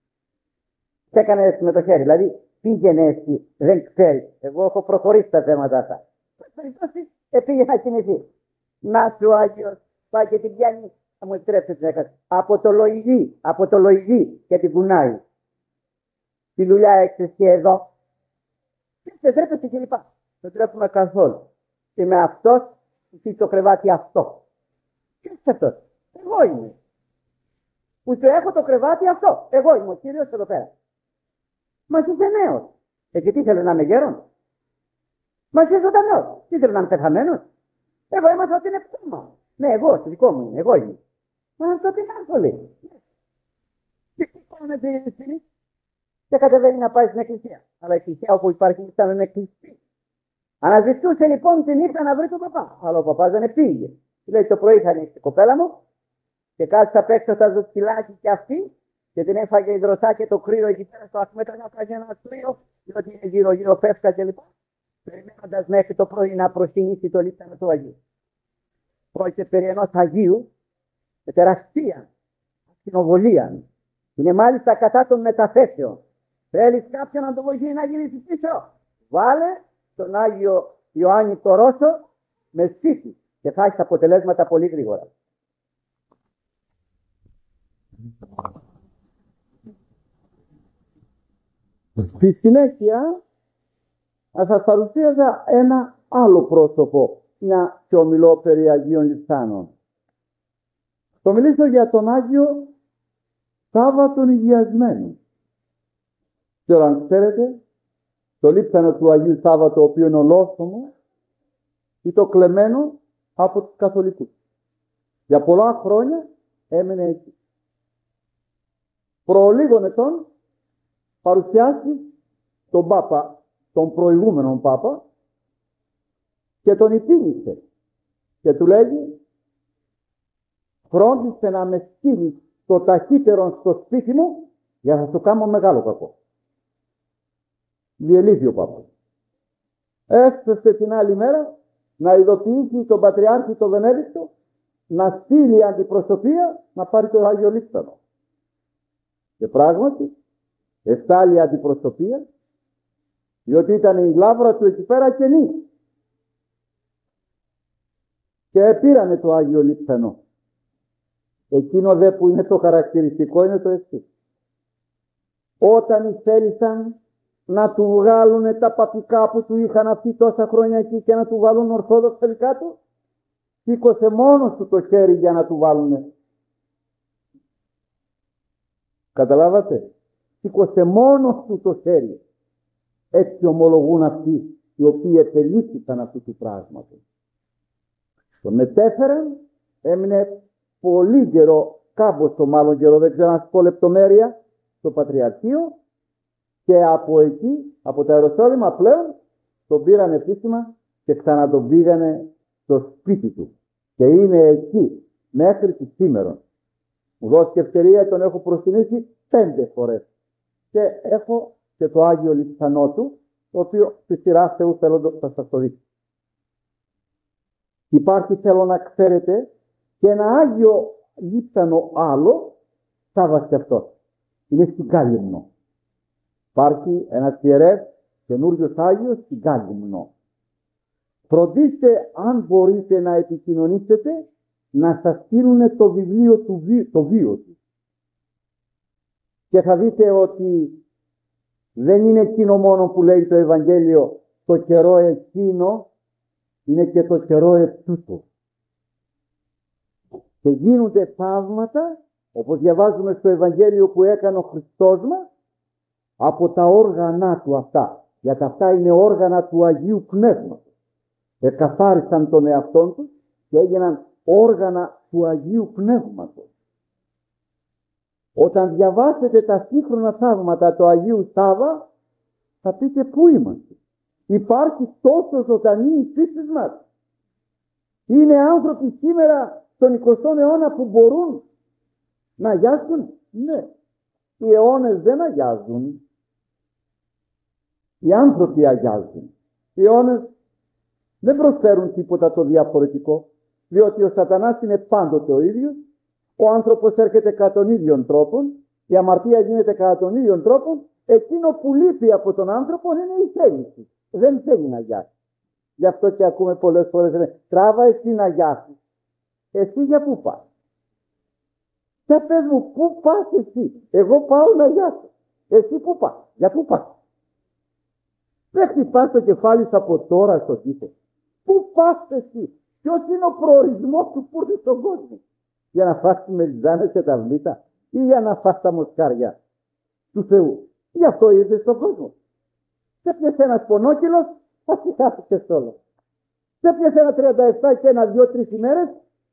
Και έκανε έτσι με το χέρι, δηλαδή πήγαινε έτσι, δεν ξέρει. Εγώ έχω προχωρήσει τα θέματα αυτά. Στην περιπτώσει, πήγε να κινηθεί. Να σου ο Άγιος, πάει και την πιάνει, θα μου επιτρέψετε να έκανε. Από το λοϊδί, από το λοϊδί και την κουνάει. Τη δουλειά έξω και εδώ. Δεν τρέπεσαι και λοιπά. Δεν τρέπουμε καθόλου. Είμαι αυτός που έχει το κρεβάτι αυτό. Ποιος είναι αυτός? Εγώ είμαι. Που σου έχω το κρεβάτι αυτό. Εγώ είμαι ο Κύριος εδώ πέρα. Μα είσαι νέος. Ε, και τι θέλω να είμαι γέρον? Μα είσαι ζωντανός. Τι θέλω να είμαι πεθαμένος? Εγώ έμαθα ότι είναι πτώμα. Ναι, εγώ, το δικό μου είναι. Εγώ είμαι. Μα αυτό τι να το λέει. Και τι κάνουμε την ευθύνη? Και κατεβαίνει να πάει στην εκκλησία. Αλλά η εκκλησία όπου υπάρχει ήταν ένα κλειστή. Αναζητούσε λοιπόν τη νύχτα να βρει τον παπά. Αλλά ο παπάς δεν πήγε. Λέει το πρωί θα ανοίξει η κοπέλα μου και κάτσε απ' έξω τα ζωτιλάκι και αυτή και την έφαγε η δροσά και το κρύο εκεί πέρα στο αχμέτρα να κάνει ένα κρύο, διότι είναι γύρω γύρω φεύγα κλπ. Περιμένοντας μέχρι το πρωί να προσκυνήσει το λίπτανο του Αγίου. Πρόκειται περί ενός Αγίου με τεραστία ακτινοβολία. Είναι μάλιστα κατά των μεταθέσεων. Θέλεις κάποιον να το βοηθήσει να γυρίσει πίσω? Βάλε τον Άγιο Ιωάννη το Ρώσο με σπίτι και θα έχει αποτελέσματα πολύ γρήγορα. Στη συνέχεια θα σας παρουσίαζα ένα άλλο πρόσωπο, μια και ομιλώ περί Αγίων Λιψάνων. Θα μιλήσω για τον Άγιο Σάββατον Υγειασμένου. Και αν ξέρετε, το λείψανο του Αγίου Σάββατο, το οποίο είναι ολόθωμο, ή το κλεμμένο από τους καθολικούς. Για πολλά χρόνια έμενε εκεί. Προ λίγων ετών παρουσιάσει τον Πάπα, τον προηγούμενο Πάπα, και τον υπήρξε. και του λέγει, φρόντισε να με στείλει το ταχύτερο στο σπίτι μου για να σου κάνω μεγάλο κακό. Διελύθη ο Πάπας. Έφτασε την άλλη μέρα να ειδοποιήσει τον Πατριάρχη το Βενέδικτο να στείλει αντιπροσωπεία να πάρει το Άγιο Λίψανο. Και πράγματι εστάλει αντιπροσωπεία, διότι ήταν η λάβρα του εκεί πέρα κενή. Και πήρανε το Άγιο Λίψανο. Εκείνο δε που είναι το χαρακτηριστικό είναι το εξής. Όταν θέλησαν να του βγάλουν τα παπικά που του είχαν αυτοί τόσα χρόνια εκεί και να του βάλουν ορθόδοξα δικά του, σήκωσε μόνος του το χέρι για να του βάλουν. Καταλάβατε, σήκωσε μόνος του το χέρι. Έτσι ομολογούν αυτοί οι οποίοι επελήφθησαν αυτού του πράγματος. Τον μετέφεραν, έμεινε πολύ καιρό, κάμποσο μάλλον καιρό, δεν ξέρω να σας πω λεπτομέρεια, στο Πατριαρχείο, και από εκεί, από τα Ιεροσόλυμα πλέον, τον πήραν επίσημα και ξανά τον πήγανε στο σπίτι του. Και είναι εκεί, μέχρι τη σήμερα. Μου δώθηκε ευκαιρία, τον έχω προσκυνήσει πέντε φορές. Και έχω και το Άγιο Λιψανό του, το οποίο στη σειρά Θεού θέλω να σας το δείξω. Υπάρχει, θέλω να ξέρετε, και ένα Άγιο Λίψανο άλλο, Σάββας και αυτό. Είναι στην Κάλυμνο. Υπάρχει ένας ιερεύς καινούριος Άγιος στην Κάλυμνο. Φροντίστε, αν μπορείτε να επικοινωνήσετε, να σας στείλουν το βιβλίο του βίου, το βίο του. Και θα δείτε ότι δεν είναι εκείνο μόνο που λέει το Ευαγγέλιο, το καιρό εκείνο, είναι και το καιρό ετούτο. Και γίνονται θαύματα, όπως διαβάζουμε στο Ευαγγέλιο που έκανε ο Χριστός μας, από τα όργανα του αυτά. Γιατί αυτά είναι όργανα του Αγίου Πνεύματος. Εκαθάρισαν τον εαυτόν τους και έγιναν όργανα του Αγίου Πνεύματος. Όταν διαβάσετε τα σύγχρονα θαύματα του Αγίου Σάββα, θα πείτε πού είμαστε. Υπάρχει τόσο ζωντανή η φύση μας. Είναι άνθρωποι σήμερα στον εικοστό αιώνα που μπορούν να αγιάσουν. Ναι. Οι αιώνες δεν αγιάζουν. Οι άνθρωποι αγιάζουν. Οι αιώνες δεν προσφέρουν τίποτα το διαφορετικό. Διότι ο Σατανάς είναι πάντοτε ο ίδιος. Ο άνθρωπος έρχεται κατά τον ίδιον τρόπον. Η αμαρτία γίνεται κατά τον ίδιον τρόπον. Εκείνο που λείπει από τον άνθρωπο είναι η θέληση. Δεν θέλει να αγιάσει. Γι' αυτό και ακούμε πολλές φορές λένε, τράβα εσύ να αγιάσεις. Εσύ για πού πας? Για πες μου, πού πας εσύ? Εγώ πάω να αγιάσω. Εσύ πού πας? Για πού πας? Δεν χτυπάς το κεφάλι σου από τώρα στο κήπο. Πού πας εσύ? Ποιος είναι ο προορισμός του που ήρθε στον κόσμο? Για να φας τις μελιτζάνες και τα βλήτα ή για να φας τα μοσχάρια του Θεού? Γι' αυτό ήρθε στον κόσμο. Σε πιέσε ένας πονόκυλος, θα σηκάθηκε όλο. Σε πιέσε ένα τριάντα επτά και ένα δύο-τρεις ημέρες,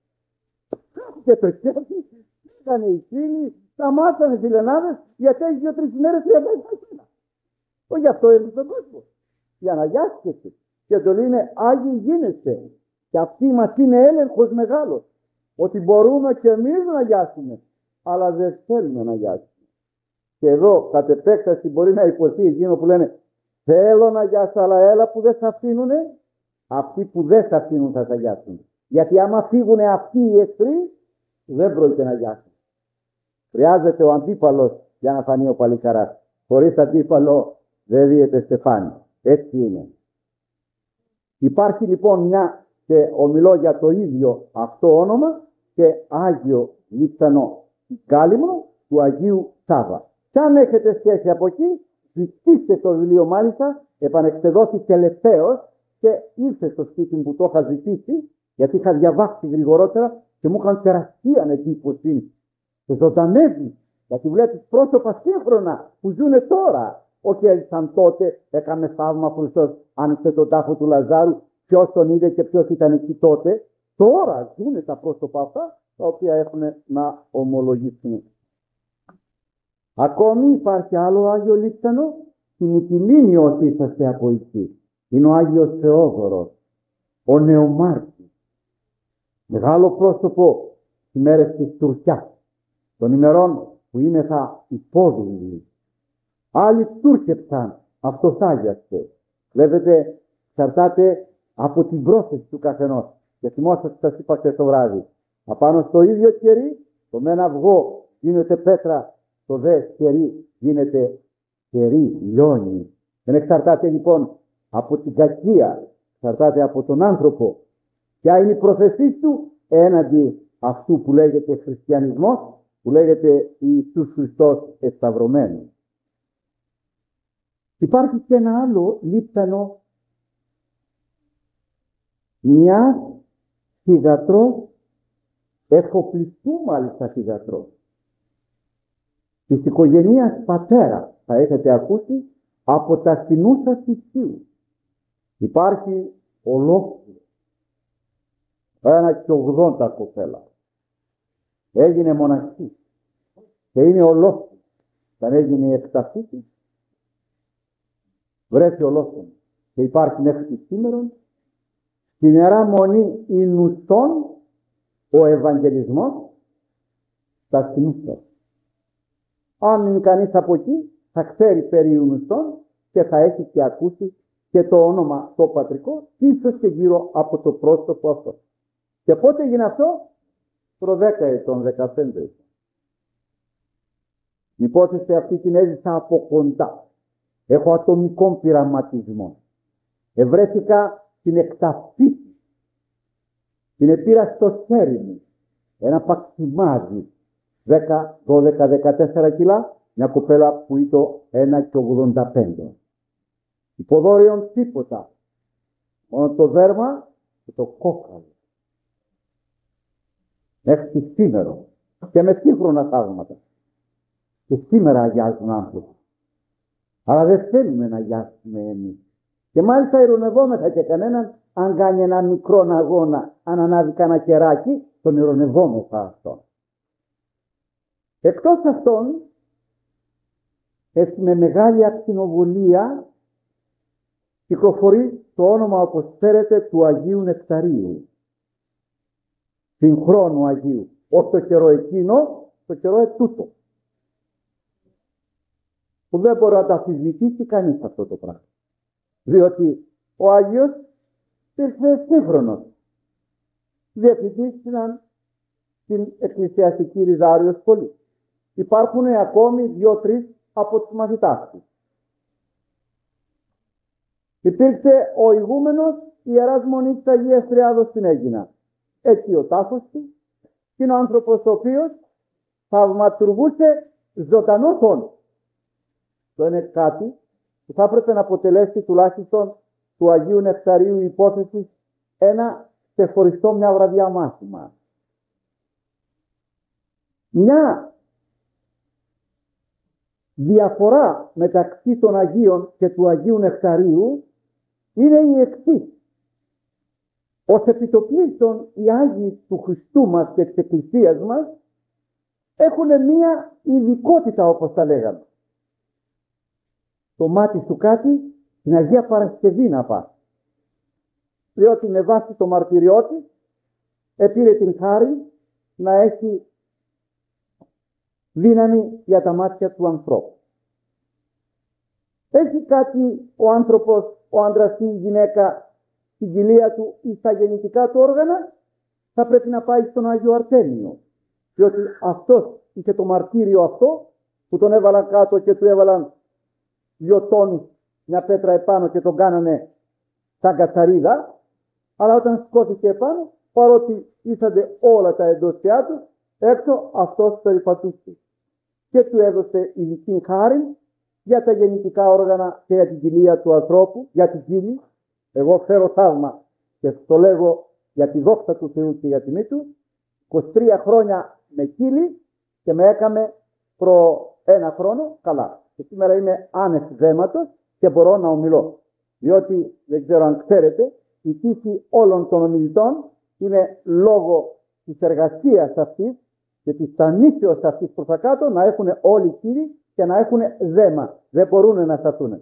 χάθηκε το κέφι, πήγανε οι φίλοι, σταμάτανε οι λενάδες, γιατί έχει δύο-τρεις ημέρες τριάντα επτά και ένα. Ο γι' αυτό ήρθε στον κόσμο. Για να αγιάσκεσαι. Και το λένε Άγιοι γίνεστε. Και αυτή μας είναι έλεγχος μεγάλος. Ότι μπορούμε και εμείς να αγιάσουμε. Αλλά δεν θέλουμε να αγιάσουμε. Και εδώ κατ' επέκταση μπορεί να υποθεί εκείνο που λένε θέλω να αγιάσω, αλλά έλα που δεν θα αφήνουνε. Αυτοί που δεν θα αφήνουν θα τα αγιάσουν. Γιατί άμα φύγουν αυτοί οι εχθροί, δεν πρόκειται να αγιάσουν. Χρειάζεται ο αντίπαλος για να φανεί ο παλικαράς. Χωρίς αντίπαλο δεν δίεται στεφάνι. Έτσι είναι. Υπάρχει λοιπόν μια, και ομιλώ για το ίδιο αυτό όνομα, και Άγιο Λιψανό Κάλυμνο του Αγίου Σάββα. Και αν έχετε σχέση από εκεί, ζητήστε το βιβλίο μάλιστα, επανεξεδόθη τελευταίως και ήρθε στο σπίτι που το είχα ζητήσει, γιατί είχα διαβάσει γρηγορότερα και μου είχαν τεραστία εντύπωση. Και ζωντανεύει, γιατί βλέπεις πρόσωπα σύγχρονα που ζουν τώρα. Όχι έλυσαν τότε, έκανε θαύμα ο Χριστός, άνοιξε τον τάφο του Λαζάρου, ποιος τον είδε και ποιος ήταν εκεί τότε. Τώρα ζουν τα πρόσωπα αυτά, τα οποία έχουν να ομολογήσουν. Ακόμη υπάρχει άλλο Άγιο Λίψανο, στην Μυτιλήνη όσοι είσαστε από εκεί. Είναι ο Άγιος Θεόδωρος, ο Νεομάρτης. Μεγάλο πρόσωπο στις μέρες της Τουρκιάς, των ημερών που είναι θα υπόδουλοι. Άλλοι τούρκεψαν, αυτός άγιασε. Βλέπετε, εξαρτάται από την πρόθεση του καθενός. Και θυμόσαστε, σας είπα και το βράδυ. Απάνω στο ίδιο κερί, το με ένα αυγό γίνεται πέτρα, το δε κερί γίνεται κερί, λιώνει. Δεν εξαρτάται λοιπόν από την κακία, εξαρτάται από τον άνθρωπο. Ποια είναι η πρόθεσή του έναντι αυτού που λέγεται χριστιανισμός, που λέγεται Ιησούς Χριστός εσταυρωμένος. Υπάρχει και ένα άλλο λίπτανο μιας θυγατρός, εφοπλιστού μάλιστα θυγατρός, της οικογένειας πατέρα, θα έχετε ακούσει, από τα συνούσα θυσίου. Υπάρχει ολόκληρο ένα και ογδόντα κοπέλα. Έγινε μοναχή και είναι ολόκληρο. Όταν έγινε η εκταφή της, βρέθη ολόκληρο και υπάρχει μέχρι σήμερα στην Ιερά Μονή Ινουστών ο Ευαγγελισμός στα συνούσα. Αν είναι κανείς από εκεί, θα ξέρει περί Ινουστών και θα έχει και ακούσει και το όνομα το πατρικό, ίσως και γύρω από το πρόσωπο αυτό. Και πότε έγινε αυτό? Προ δέκα ετών, δεκαπέντε ετών. Η υπόθεση αυτή την έζησα από κοντά. Έχω ατομικό πειραματισμό. Ευρέθηκα την εκταφή. Την επήρα στο χέρι μου. Ένα παξιμάδι. δέκα, δώδεκα, δεκατέσσερα κιλά. Μια κοπέλα που ήταν ένα και ογδόντα πέντε. Υποδόριον τίποτα. Μόνο το δέρμα και το κόκαλο. Μέχρι σήμερα. Και με σύγχρονα θαύματα. Και σήμερα αγιάζουν άνθρωποι. Αλλά δεν θέλουμε να αγιάσουμε εμείς. Και μάλιστα ειρωνευόμεθα και κανέναν αν κάνει ένα μικρό αγώνα, αν ανάβει κανένα κεράκι, τον ειρωνευόμεθα αυτόν. Εκτός αυτών, έτσι με μεγάλη ακτινοβολία κυκλοφορεί το όνομα, όπως ξέρετε, του Αγίου Νεκταρίου. Συγχρόνου Αγίου. Όχι το καιρό εκείνο, το καιρό ετούτο. Που δεν μπορεί να τα αμφισβητήσει κανείς αυτό το πράγμα. Διότι ο Άγιος ήρθε σύγχρονος. Διευθυντής στην εκκλησιαστική Ριζάριο σχολή. Υπάρχουν ακόμη δύο-τρεις από τους μαθητάς του. Υπήρξε ο ηγούμενος Ιεράς Μονής της Αγίας Τριάδος στην Αίγινα. Έτσι ο τάφος του είναι ο άνθρωπος ο οποίος θαυματουργούσε ζωντανό τόνο. Αυτό είναι κάτι που θα έπρεπε να αποτελέσει τουλάχιστον του Αγίου Νεκταρίου υπόθεση ένα ξεχωριστό μια βραδιά μάθημα. Μια διαφορά μεταξύ των Αγίων και του Αγίου Νεκταρίου είναι η εξής. Ως επιτοπλίστων οι Άγιοι του Χριστού μας και της Εκκλησίας μας έχουν μία ειδικότητα, όπως τα λέγαμε. Το μάτι σου κάτι την Αγία Παρασκευή να πάει. Διότι με βάση το μαρτυριό της επήρε την χάρη να έχει δύναμη για τα μάτια του ανθρώπου. Έχει κάτι ο άνθρωπος, ο άντρας ή η γυναίκα στην κοιλία του ή στα γεννητικά του όργανα, θα πρέπει να πάει στον Άγιο Αρτέμιο. Διότι αυτός είχε το μαρτύριο αυτό που τον έβαλαν κάτω και του έβαλαν δυο τόνους, μια πέτρα επάνω και τον κάνανε σαν κατσαρίδα, αλλά όταν σκόθηκε επάνω, παρότι ήσανται όλα τα εντόστια του, έξω αυτός περιπατούσε. Και του έδωσε ειδική χάρη για τα γεννητικά όργανα και για την κοιλία του ανθρώπου, για την κύλη. Εγώ φέρω θαύμα και το λέγω για τη δόξα του Θεού και για τιμή του. είκοσι τρία χρόνια με κύλη και με έκαμε προ ένα χρόνο καλά. Και σήμερα είμαι άνευ δέματος και μπορώ να ομιλώ. Διότι δεν ξέρω αν ξέρετε, η τύχη όλων των ομιλητών είναι λόγω της εργασίας αυτής και της τανίσεως αυτής προς τα κάτω να έχουν όλοι κύριοι και να έχουν δέμα. Δεν μπορούν να σταθούν.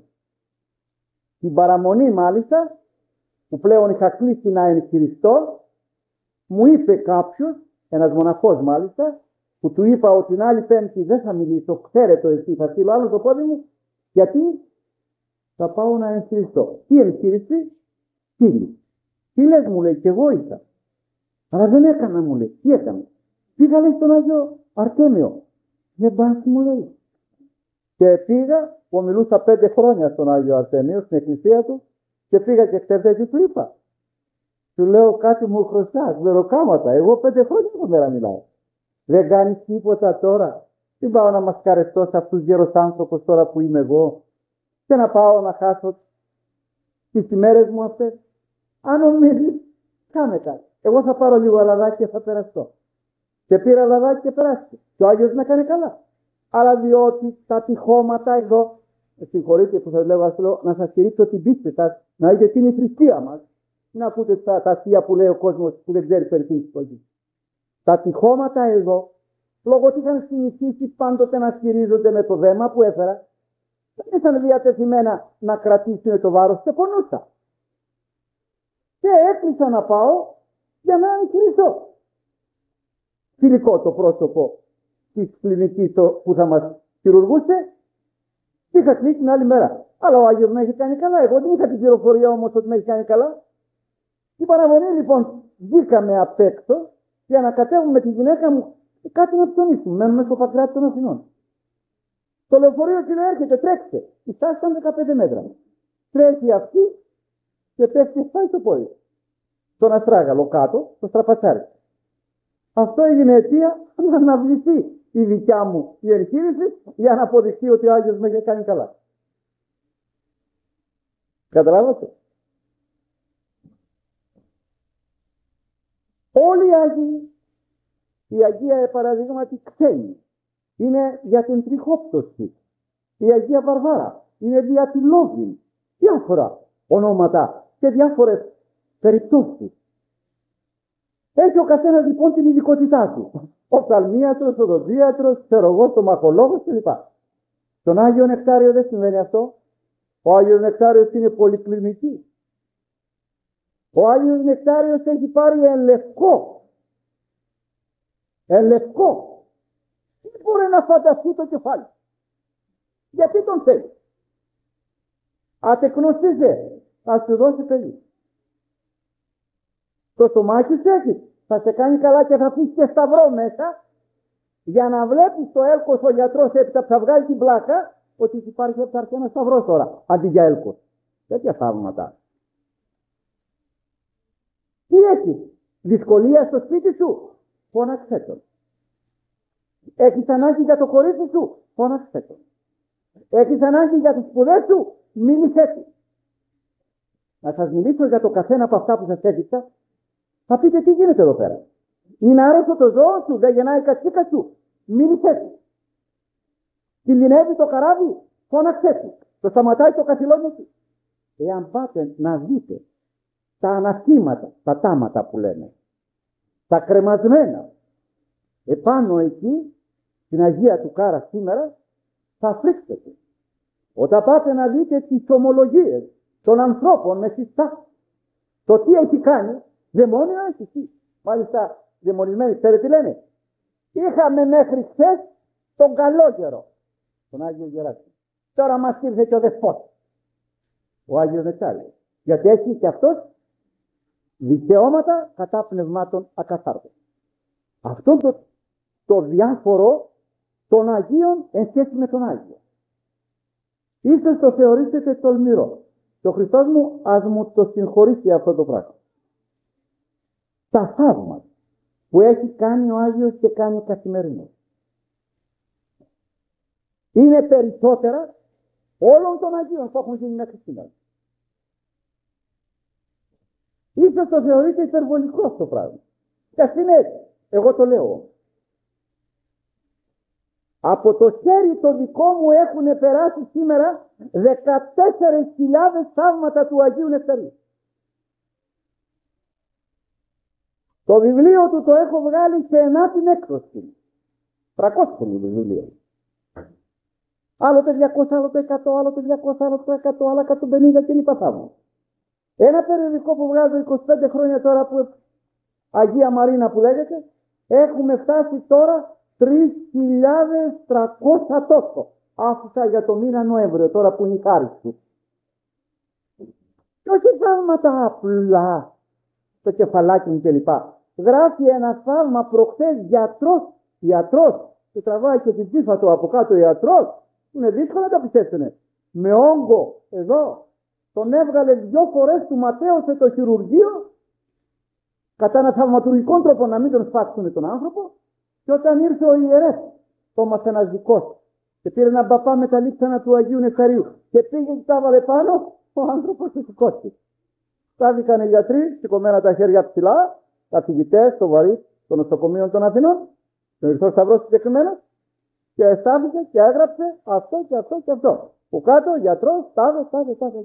Την παραμονή μάλιστα, που πλέον είχα κλείσει να εγχειριστώ, μου είπε κάποιος, ένας μοναχός μάλιστα, που του είπα ότι την άλλη Πέμπτη δεν θα μιλήσω, ξέρετε εσύ, θα στείλω άλλο το πόδι μου, γιατί θα πάω να εγχειριστώ. Τι εγχείρηση? Φίλοι. Τι λες, μου λέει, και εγώ ήρθα. Αλλά δεν έκανα, μου λέει. Τι έκανα? Πήγα, λέει, στον Άγιο Αρτέμιο. Δεν πας, μου λέει. Και πήγα, που μιλούσα πέντε χρόνια στον Άγιο Αρτέμιο, στην εκκλησία του, και πήγα και ξέρετε τι του είπα? Του λέω, κάτι μου χρωστάς, μεροκάματα. Εγώ πέντε χρόνια έχω μέρα μιλάω. Δεν κάνεις τίποτα τώρα? Τι πάω να μας καρευτώ σε αυτούς τους γεροσάνθρωπους τώρα που είμαι εγώ και να πάω να χάσω τις ημέρες μου αυτές? Αν νομίζεις, κάνε κάτι. Εγώ θα πάρω λίγο λαδάκι και θα περαστώ. Και πήρα λαδάκι και περάστηκε. Και ο Άγιος με έκανε καλά. Αλλά διότι τα τυχώματα εδώ, συγχωρείτε που σας λέω, λέω να σας κηρύξω την πίστη σας, να δείτε τι είναι η θρησκεία μας. Να ακούτε τα, τα αστεία που λέει ο κόσμος που δεν ξέρει περί τίνος πρόκειται. Τα τυχώματα εδώ, λόγω ότι είχαν συνηθίσει πάντοτε να στηρίζονται με το δέμα που έφερα, δεν ήταν διατεθειμένα να κρατήσουν το βάρος και πονούσα. Και έπρεπε να πάω για να εγχειριστώ. Φιλικό το πρόσωπο της κλινικής που θα μας χειρουργούσε, και είχα κλείσει την άλλη μέρα. Αλλά ο Άγιος με έχει κάνει καλά. Εγώ δεν είχα την πληροφορία όμως ότι με έχει κάνει καλά. Η παραβολή λοιπόν βγήκαμε απ' έξω για να κατέβουμε τη γυναίκα μου και κάτι να ψωνίσουμε. Μένουμε στο Παγκράτη των Αθηνών. Το λεωφορείο και έρχεται, τρέξτε. Η στάση ήταν δεκαπέντε μέτρα. Τρέχει αυτή και πέφτει σπάει το πόδι. Τον αστράγαλο κάτω, το στραπατσάρι. Αυτό έγινε αιτία να αναβληθεί η δικιά μου η εγχείρηση για να αποδειχθεί ότι ο Άγιος με είχε κάνει καλά. Καταλάβατε? Όλοι οι Άγιοι, η Αγία παραδείγματι ξένοι, είναι για την τριχόπτωση. Η Αγία Βαρβάρα είναι για τη Λόγη. Διάφορα ονόματα και διάφορες περιπτώσεις. Έχει ο καθένας λοιπόν την ειδικότητά του. Ο ψαλμίατρος, ο δοδίατρος, ξέρω εγώ, το μαχολόγος κλπ. Στον Άγιο Νεκτάριο δεν συμβαίνει αυτό. Ο Άγιος Νεκτάριος είναι πολυκλινική. Ο Άγιος Νεκτάριος έχει πάρει εν λευκό. Εν λευκό. Τι μπορεί να φανταστεί το κεφάλι? Γιατί τον θέλει? Ατεκνωστήσε. Θα σου δώσει παιδί. Το στομάχι σου έχει. Θα σε κάνει καλά και θα αφήσει και σταυρό μέσα για να βλέπεις το έλκος ο γιατρός έπειτα θα βγάλει την πλάκα ότι υπάρχει έπταρχε ένα σταυρό τώρα αντί για έλκος. Τέτοια θαύματα. Τι έχεις? Δυσκολία στο σπίτι σου? Φώναξε τον. Έχεις ανάγκη για το κορίτσι σου? Φώναξε τον. Έχεις ανάγκη για τις σπουδές σου? Μίλησέ του. Να σας μιλήσω για το καθένα από αυτά που σας έδειξα. Θα πείτε τι γίνεται εδώ πέρα. Είναι άρρωστο το ζώο σου, δεν γεννάει η κατσίκα σου. Μίλησέ του. Κινδυνεύει το καράβι, φώναξέ του. Το σταματάει το καθυλόνι του. Εάν πάτε να δείτε τα αναστήματα, τα τάματα που λέμε, τα κρεμασμένα, επάνω εκεί, στην Αγία του Κάρα σήμερα, θα φρίξετε. Όταν πάτε να δείτε τις ομολογίες των ανθρώπων με συστάσεις, το τι έχει κάνει, δαιμόνιο έχει εσύ. Μάλιστα, δαιμονισμένοι, ξέρετε τι λένε? Είχαμε μέχρι χθες τον καλόγερο, τον Άγιο Γεράτη. Τώρα μας ήρθε και ο δεσπότης, ο Άγιος Νεκτάριος. Γιατί έχει και αυτός δικαιώματα κατά πνευμάτων ακαθάρτων. Αυτό το, το διάφορο των Αγίων εν σχέση με τον Άγιο. Ίσως το θεωρήσετε τολμηρό. Και ο Χριστός μου ας μου το συγχωρήσει αυτό το πράγμα. Τα θαύματα που έχει κάνει ο Άγιος και κάνει καθημερινός είναι περισσότερα όλων των Αγίων που έχουν γίνει μέχρι σήμερα. Ίσως το θεωρείτε υπερβολικό αυτό το πράγμα. Και ας είναι έτσι. Εγώ το λέω. Από το χέρι το δικό μου έχουν περάσει σήμερα δεκατέσσερις χιλιάδες θαύματα του Αγίου Νεκταρίου. Το βιβλίο του το έχω βγάλει σε ενάτην έκδοση. τριακόσια είναι το βιβλίο. Άλλο το διακόσια, άλλο το εκατό, άλλο το διακόσια, άλλο το εκατό, άλλο εκατόν πενήντα και λοιπά θαύματα. Ένα περιοδικό που βγάζω είκοσι πέντε χρόνια τώρα που Αγία Μαρίνα που λέγεται, έχουμε φτάσει τώρα τρεις χιλιάδες τριακόσια τόσο. Άφησα για το μήνα Νοέμβριο, τώρα που είναι η χάρη του. Και όχι θαύματα απλά, το κεφαλάκι μου κλπ. Γράφει ένα θαύμα προχθές γιατρός, ιατρός, και τραβάει και την ψήφα του από κάτω ιατρός, που είναι δύσκολο να τα πιστέψουνε. Με όγκο, εδώ, τον έβγαλε δυο φορές του ματέωσε το χειρουργείο, κατά ένα θαυματουργικό τρόπο να μην τον σπάξουν τον άνθρωπο, και όταν ήρθε ο ιερεύς, το έμαθε ένας δικός, και πήρε έναν παπά με τα λείψανα του Αγίου Νεκταρίου, και πήγε και τα έβαλε πάνω, ο άνθρωπος του σηκώθηκε. Στάθηκαν οι γιατροί, σηκωμένα τα χέρια ψηλά, καθηγητές στο βαρύ των νοσοκομείων των Αθηνών, τον Ερυθρό Σταυρό συγκεκριμένα, και στάθηκε και έγραψε αυτό και αυτό και αυτό. Που κάτω, γιατρός, τάδε, τάδε, τάδε.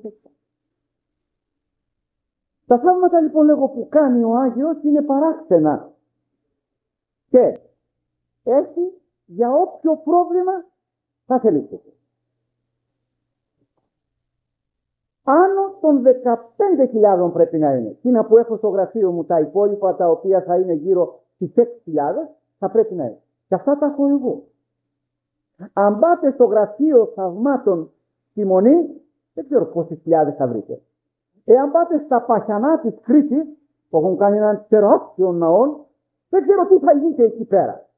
Τα θαύματα λοιπόν λέγω που κάνει ο Άγιος είναι παράξενα. Και έχει για όποιο πρόβλημα θα θελήσετε. Άνω των δεκαπέντε χιλιάδων πρέπει να είναι. Τι να που έχω στο γραφείο μου τα υπόλοιπα, τα οποία θα είναι γύρω στις έξι χιλιάδες, θα πρέπει να είναι. Και αυτά τα έχω εγώ. Αν πάτε στο γραφείο θαυμάτων στη Μονή, δεν ξέρω πόσες χιλιάδες θα βρείτε. Εάν πάτε στα Παχιανά της Κρήτης, που έχουν κάνει έναν τεράστιο ναό, δεν ξέρω τι θα δείτε εκεί πέρα.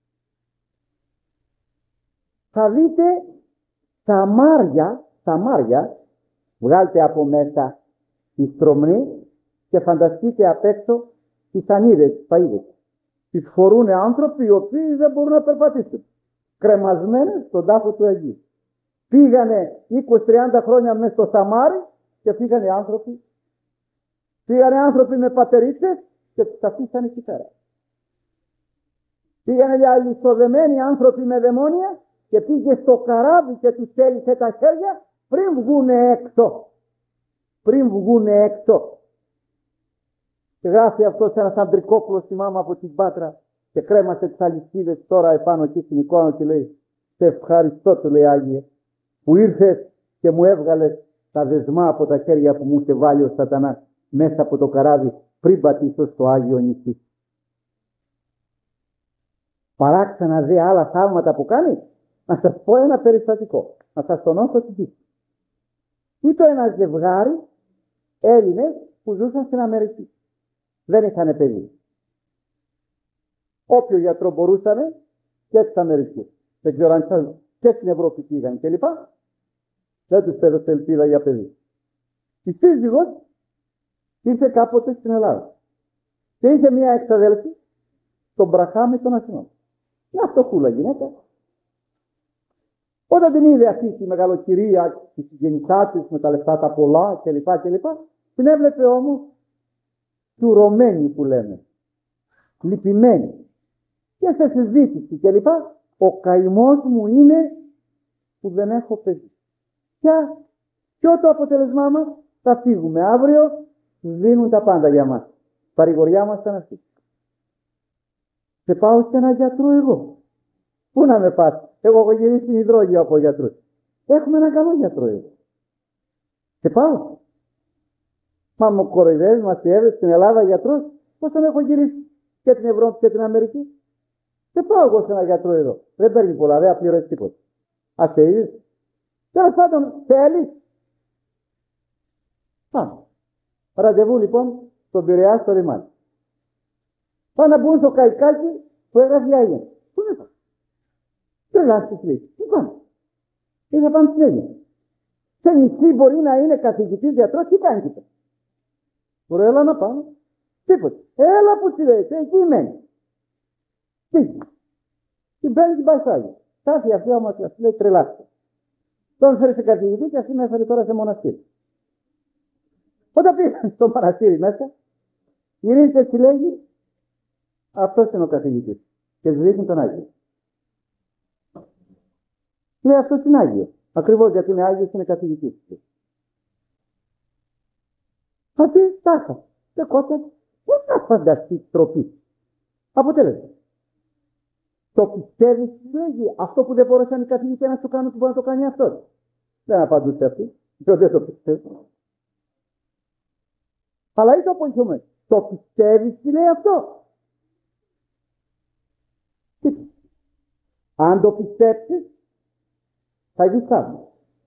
Θα δείτε τα μάρια, τα μάρια, βγάλτε από μέσα τη στρομνή και φανταστείτε απ' έξω τις ανίδες, τις παΐδες. Τις φορούν άνθρωποι οι οποίοι δεν μπορούν να περπατήσουν. Κρεμασμένες στον τάφο του Αγίου. Πήγανε είκοσι τριάντα χρόνια μέσα στο Σαμάρι και πήγανε άνθρωποι. Πήγανε άνθρωποι με πατερίτσες και τους αφήσανε εκεί πέρα. Πήγανε αλυσοδεμένοι άνθρωποι με δαιμόνια και πήγε στο καράβι και τους έλυσε τα χέρια πριν βγούνε έξω. Πριν βγούνε έξω. Και γράφει αυτός ένας αντρικόκουλος στη μάμα από την Πάτρα και κρέμασε τις αλυσίδες τώρα επάνω εκεί στην εικόνα και λέει, σε ευχαριστώ, του λέει, Άγιε, που ήρθες και μου έβγαλες τα δεσμά από τα χέρια που μου είχε βάλει ο Σατανάς μέσα από το καράβι πριν πατήσω στο Άγιο νησί. Παράξενα δε άλλα θαύματα που κάνει. Να σας πω ένα περιστατικό, να σας τονώσω την πίστη. Είπε ένα ζευγάρι Έλληνες που ζούσαν στην Αμερική. Δεν είχαν παιδί. Όποιο γιατρό μπορούσαν και στην Αμερική. Δεν ξέρω αν ήταν και στην Ευρώπη πήγαν κλπ. Δεν τους έδωσε ελπίδα για παιδί. Η σύζυγος ήρθε κάποτε στην Ελλάδα και είχε μια εξαδέλφη στον Μπραχάμι των Αθηνών. Μια φτωχούλα γυναίκα. Όταν την είδε αυτή τη μεγαλοκυρία, τη γενικά της με τα λεφτά τα πολλά κλπ. κλπ. Την έβλεπε όμως τουρωμένη που λέμε, λυπημένη. Και σε συζήτηση κλπ. Ο καημός μου είναι που δεν έχω παιδί. Ποια, ποιο το αποτέλεσμά μας? Θα φύγουμε αύριο, δίνουν τα πάντα για μας. Παρηγοριά μας ήταν αυτή. Και πάω σε έναν γιατρό εγώ. Πού να με πας? Εγώ έχω γυρίσει στην υδρόγειο από γιατρούς. Έχουμε έναν καλό γιατρό εγώ. Και πάω. Μα μου κοροϊδεύει, μας έβρε στην Ελλάδα γιατρός. Πώς τον έχω γυρίσει και την Ευρώπη και την Αμερική. Και πάω εγώ σε έναν γιατρό εδώ. Δεν παίρνει πολλά, δεν απληρώσει τίποτα. Ας σε είδες. Τέλος πάντων, θέλεις. Πάμε. Ραντεβού λοιπόν στον Πειραιά στο Ρημάδι. Πάνε να μπουν στο καϊκάκι που έγραφε Άγια. Πού να πάνε? Τρελάσεις λέει. Πού πάνε? Και θα πάνε στην Έλληνα. Σε νησί μπορεί να είναι καθηγητής γιατρός, τι κάνει εκεί? Μπορεί, έλα να πάμε. Τίποτα. Έλα που τη λέει, εκεί μένει. Τι. Την παίρνει την πασάγια. Στάθει αυτή όμως και αυτή λέει τρελάστε. Τον φέρει σε καθηγητή και αυτή με έφερε τώρα σε μοναστήρι. Όταν πήγαν στο μοναστήρι μέσα, γυρίζεται και λέγει, αυτός είναι ο καθηγητής. Και του δείχνει τον Άγιο. Λέει αυτός είναι Άγιος. Ακριβώς γιατί είναι Άγιος είναι καθηγητής. Αυτή τάχα. Δεν κόταν. Πού θα φανταστεί τροπή? Αποτέλεσμα. Το πιστεύεις, λέγει, αυτό που δεν μπορούσαν οι καθηγητές να το κάνουν, που μπορεί να το κάνει αυτός. Δεν απαντούσε αυτή. Δεν το πιστεύω. Αλλά είσαι απολυθωμένος. Το πιστεύεις τι λέει αυτό? Αν το πιστέψεις, θα γίνεις θαύμα.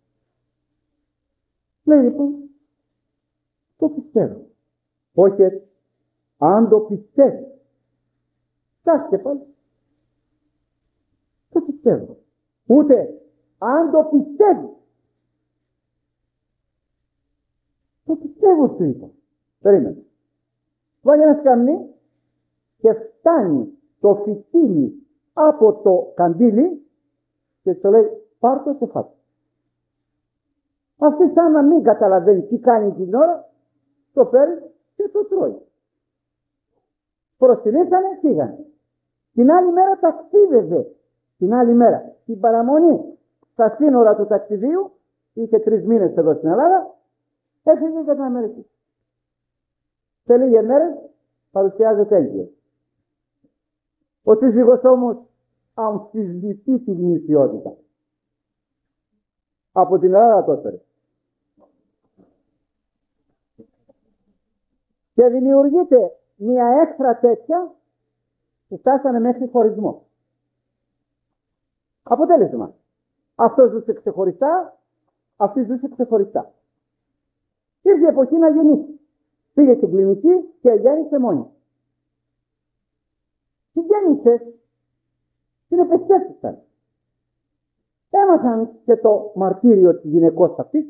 Λέει λοιπόν, το πιστεύω. Όχι έτσι. Αν το πιστεύεις, κάτσε πάλι. Το πιστεύω. Ούτε αν το πιστεύεις. Το πιστεύω σου είπα. Περίμενε. Βάλει ένα σκαμνί και φτάνει το φυτίλι από το καντήλι και το λέει πάρ' το και φάτο. Αυτή σαν να μην καταλαβαίνει τι κάνει την ώρα, το παίρνει και το τρώει. Προστινήσανε, φύγανε. Την άλλη μέρα ταξίδευε. Την άλλη μέρα, την παραμονή στα σύνορα του ταξιδίου, είχε τρεις μήνες εδώ στην Ελλάδα, έφυγε για την Αμερική. Σε λίγες μέρες παρουσιάζεται έγκυος. Ο σύζυγος όμως αμφισβητεί την γνησιότητα. Από την Ελλάδα το έφερε. Και δημιουργείται μια έξτρα τέτοια που φτάσανε μέχρι χωρισμό. Αποτέλεσμα. Αυτός ζούσε ξεχωριστά, αυτή ζούσε ξεχωριστά. Ήρθε η εποχή να γεννήσει. Πήγε στην κλινική και γέννησε μόνη. Τι γέννησε, την επεσκέφθηκαν. Έμαθαν και το μαρτύριο της γυναικός αυτής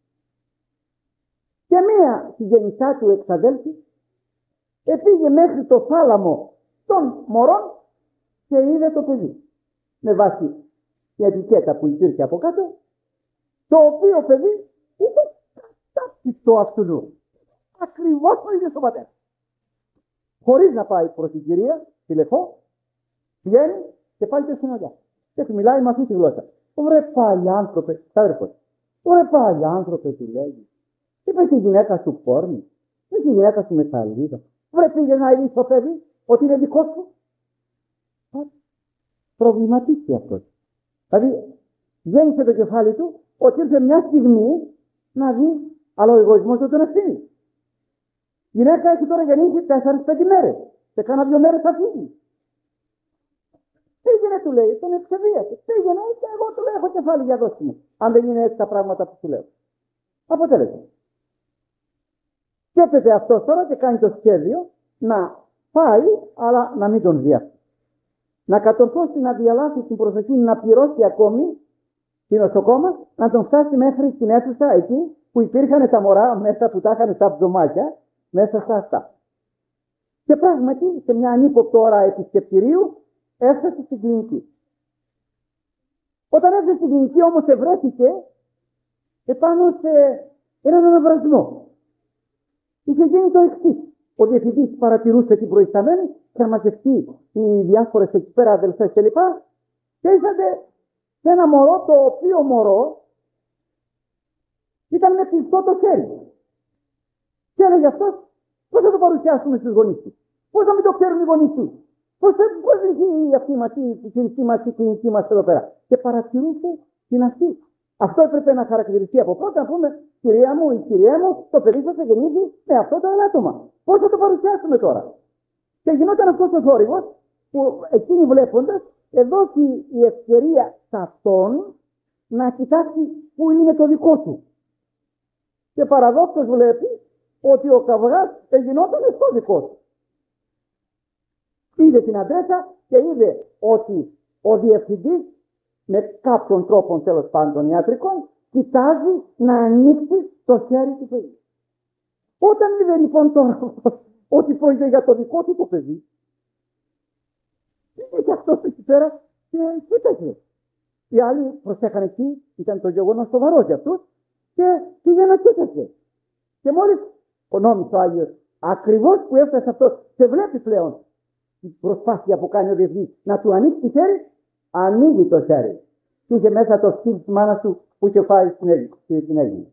και μία συγγεννητά του εξαδέλφη επήγε μέχρι το θάλαμο των μωρών και είδε το παιδί. Με βάση η ετικέτα που υπήρχε από κάτω, το οποίο παιδί ήταν κατάπτυστο αυτού. Ακριβώς το ίδιο στον πατέρα. Χωρίς να πάει προς την κυρία, τη Λεφό, βγαίνει και πάλι και συναντά. Και του μιλάει με αυτή τη γλώσσα. Βρε πάλι άνθρωπε, τάδερφος, βρε πάλι άνθρωπε, του λέγει. Είπε στη γυναίκα σου πόρνη, είπε στη γυναίκα σου μεταλλίδα. Βρε πήγε να ειδείς το παιδί ότι είναι δικό σου. Προβληματίστηκε αυτός. Δηλαδή, γέννησε το κεφάλι του ότι ήρθε μια στιγμή να δει, αλλά ο εγωισμός δεν τον ευθύνει. Η γυναίκα έχει τώρα γεννήσει τέσσερις πέντε μέρες. Σε κάνα δύο μέρες θα φύγει. Πήγαινε, του λέει, τον εξεβίασε. Πήγαινε, και εγώ του λέω, έχω κεφάλι για δώσει μου. Αν δεν είναι έτσι τα πράγματα που του λέω. Αποτέλεσμα. Σκέφτεται αυτός τώρα και κάνει το σχέδιο να πάει, αλλά να μην τον διάσει. Να κατορθώσει να διαλάσει την προσοχή, να πληρώσει ακόμη την νοσοκόμα, να τον φτάσει μέχρι την αίθουσα εκεί που υπήρχαν τα μωρά μέσα που τα είχαν στα ψωμάκια, μέσα στα αυτά. Και πράγματι, σε μια ανύποπτο ώρα επισκεπτηρίου, έφτασε στην κλινική. Όταν έφτασε στην κλινική όμως ευρέθηκε επάνω σε έναν αναβρασμό. Είχε γίνει το εξής. Ο διευθυντής παρατηρούσε την προϊσταμένη, είχαν μαζευτεί οι διάφορες εκεί πέρα αδελφές κλπ. Και ήρθατε σε ένα μωρό, το οποίο μωρό ήταν με κλειστό το χέρι. Και έλεγε αυτός, πώς θα το παρουσιάσουμε στους γονείς του, πώς θα μην το ξέρουν οι γονείς του, πώς θα γίνει αυτή μας, η χειριστή μας, η κλινική μας εδώ πέρα. Και παρατηρούσε την αυτή. Αυτό έπρεπε να χαρακτηριστεί από πρώτα, να πούμε, κυρία μου, η κυρία μου, το παιδί σας γεννήθη με αυτό το ελάττωμα. Πώς θα το παρουσιάσουμε τώρα. Και γινόταν αυτός ο θόρυβος που εκείνοι βλέποντας, εδώθη η ευκαιρία σε αυτόν να κοιτάξει πού είναι το δικό του. Και παραδόξως βλέπει ότι ο καυγάς εγινόταν στο δικό του. Είδε την αντρέσα και είδε ότι ο διευθυντής με κάποιον τρόπο τέλος πάντων ιατρικών κοιτάζει να ανοίξει το χέρι του παιδί. Όταν είδε λοιπόν τώρα ότι πρόκειται για το δικό του το παιδί, είδε και αυτός εκεί πέρα και κοίταξε. Οι άλλοι προσέχανε εκεί, ήταν το γεγονός σοβαρό για αυτούς και πήγε να κοίταξε. Και μόλις ο νόμος ο Άγιος, ακριβώς που έφτασε αυτός και βλέπει πλέον η προσπάθεια που κάνει ο διευθυντής να του ανοίξει το χέρι, ανοίγει το χέρι. Και είχε μέσα το σκύλ της μάνας του που είχε φάει στην Έλληνα.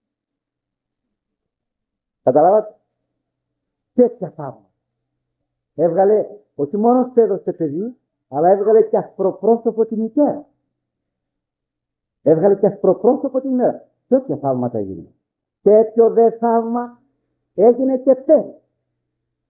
Καταλάβατε. Τέτοια θαύματα. Έβγαλε, όχι μόνο έδωσε παιδί, αλλά έβγαλε και ασπροπρόσωπο τη μητέρα. Έβγαλε και ασπροπρόσωπο τη μητέρα. Τέτοια θαύματα έγινε. Τέτοιο δε θαύμα έγινε και χτες.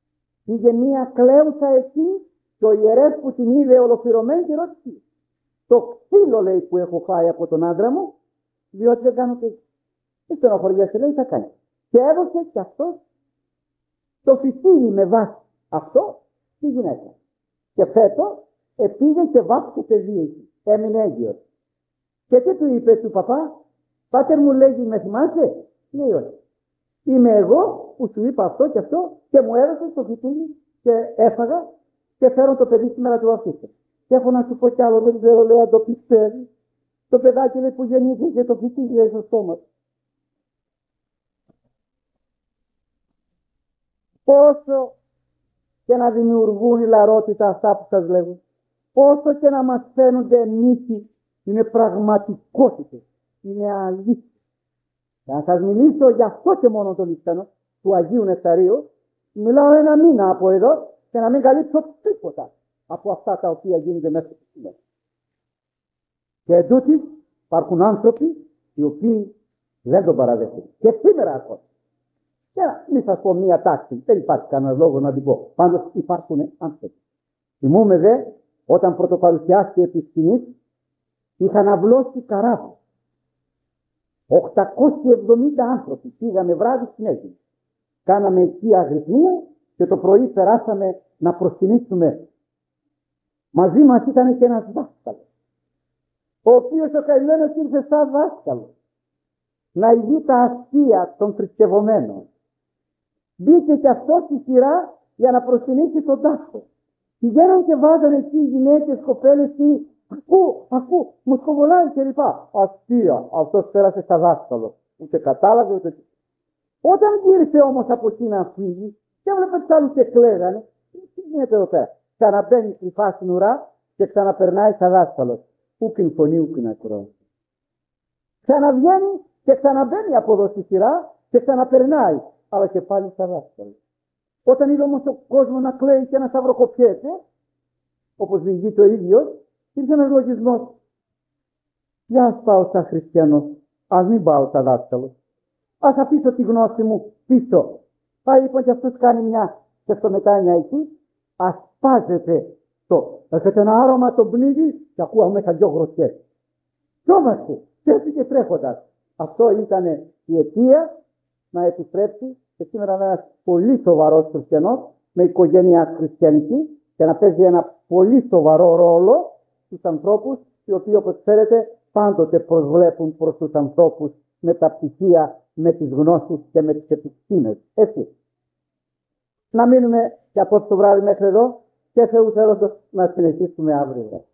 Πήγε μία κλαίουσα εκεί και ο ιερεύς που την είδε ολοκληρωμένη και ρώτησε, το ξύλο λέει που έχω φάει από τον άντρα μου, διότι δεν κάνω τέτοιο. Τι στενοχωριέσαι, λέει, θα κάνει. Και έδωσε και αυτό το φυτίλι με βάση αυτό τη γυναίκα. Και φέτο πήγε και βάφησε παιδί εκεί. Έμεινε έγκυος. Και τι του είπε του παπά, πάτερ μου, λέγει, με θυμάσαι? Λέει όχι. Είμαι εγώ που σου είπα αυτό και αυτό και μου έδωσε το φυτίλι και έφαγα και φέρω το παιδί σήμερα του βαφτίστε. Και έχω να σου πω κι άλλο, δεν ξέρω, λέει, αν το πιστεύει. Το παιδάκι, λέει, που γεννήθηκε και το φυτίλι, λέει, στο στόμα. Πόσο και να δημιουργούν η λαρότητα αυτά που σας λέγω, πόσο και να μας φαίνονται μύθοι, είναι πραγματικότητες, είναι αλήθεια. Και αν σας μιλήσω για αυτό και μόνο το λιξανό του Αγίου Νεκταρίου, μιλάω ένα μήνα από εδώ και να μην καλύψω τίποτα από αυτά τα οποία γίνονται μέσα στη σήμερα. Και εντούτοις υπάρχουν άνθρωποι οι οποίοι δεν τον παραδέχονται. Και σήμερα ακόμα. Και μην σας πω μία τάξη, δεν υπάρχει κανένα λόγο να την πω. Πάντως υπάρχουν άνθρωποι. Θυμούμαι δε, όταν πρωτοπαρουσιάστηκε επί σκηνής, είχαν αυλώσει καράβι. οκτακόσιοι εβδομήντα άνθρωποι πήγαμε βράδυ στην Αίγυπτο. Κάναμε εκεί αγρυπνία και το πρωί περάσαμε να προσκυνήσουμε. Μαζί μας ήταν και ένας δάσκαλος, ο οποίος ο καημένος ήρθε σαν δάσκαλος να ειδεί τα αστεία των θρησκευωμένων. Μπήκε και αυτό στη σειρά για να προσκυνήσει τον δάσκαλο. Πηγαίναν και βάζανε εκεί οι γυναίκες, κοπέλες και ακού, ακού, μου σκοβολάει και λοιπά. Αστεία, αυτός πέρασε στα δάσκαλο. Ούτε κατάλαβε ούτε. Όταν γύρισε όμως από εκεί να φύγει και έβλεπε τους άλλους και κλαίγανε, τι γίνεται εδώ πέρα? Ξαναμπαίνει κρυφά στην ουρά και ξαναπερνάει στα δάσκαλο. Ούκιν φωνή, ούκιν ακρό. Ξαναβγαίνει και ξαναμπαίνει από εδώ στη σειρά και ξαναπερνάει, αλλά και πάλι στα δάσκαλο. Όταν είδε όμως ο κόσμος να κλαίει και να σταυροκοπιέται, όπως διηγεί το ίδιο, ήρθε ένας λογισμός. Για ας πάω σαν χριστιανός, ας μην πάω σαν δάσκαλος. Ας αφήσω τη γνώση μου πίσω. Πάει λοιπόν και αυτός κάνει μια τεστομετάνια εκεί, ασπάζεται το. Έρχεται ένα άρωμα, τον πνίγει και ακούω μέσα δυο γροθιές. Σώμαστε και έφυγε τρέχοντας. Αυτό ήταν η αιτία να επιστρέψει και σήμερα είναι ένας πολύ σοβαρός χριστιανός με οικογένεια χριστιανική και να παίζει ένα πολύ σοβαρό ρόλο στους ανθρώπους οι οποίοι, όπως ξέρετε, πάντοτε προσβλέπουν προς τους ανθρώπους με τα πτυχία, με τις γνώσεις και με τις επιστήμες. Έτσι. Να μείνουμε και από το βράδυ μέχρι εδώ και Θεού θέλοντος να συνεχίσουμε αύριο.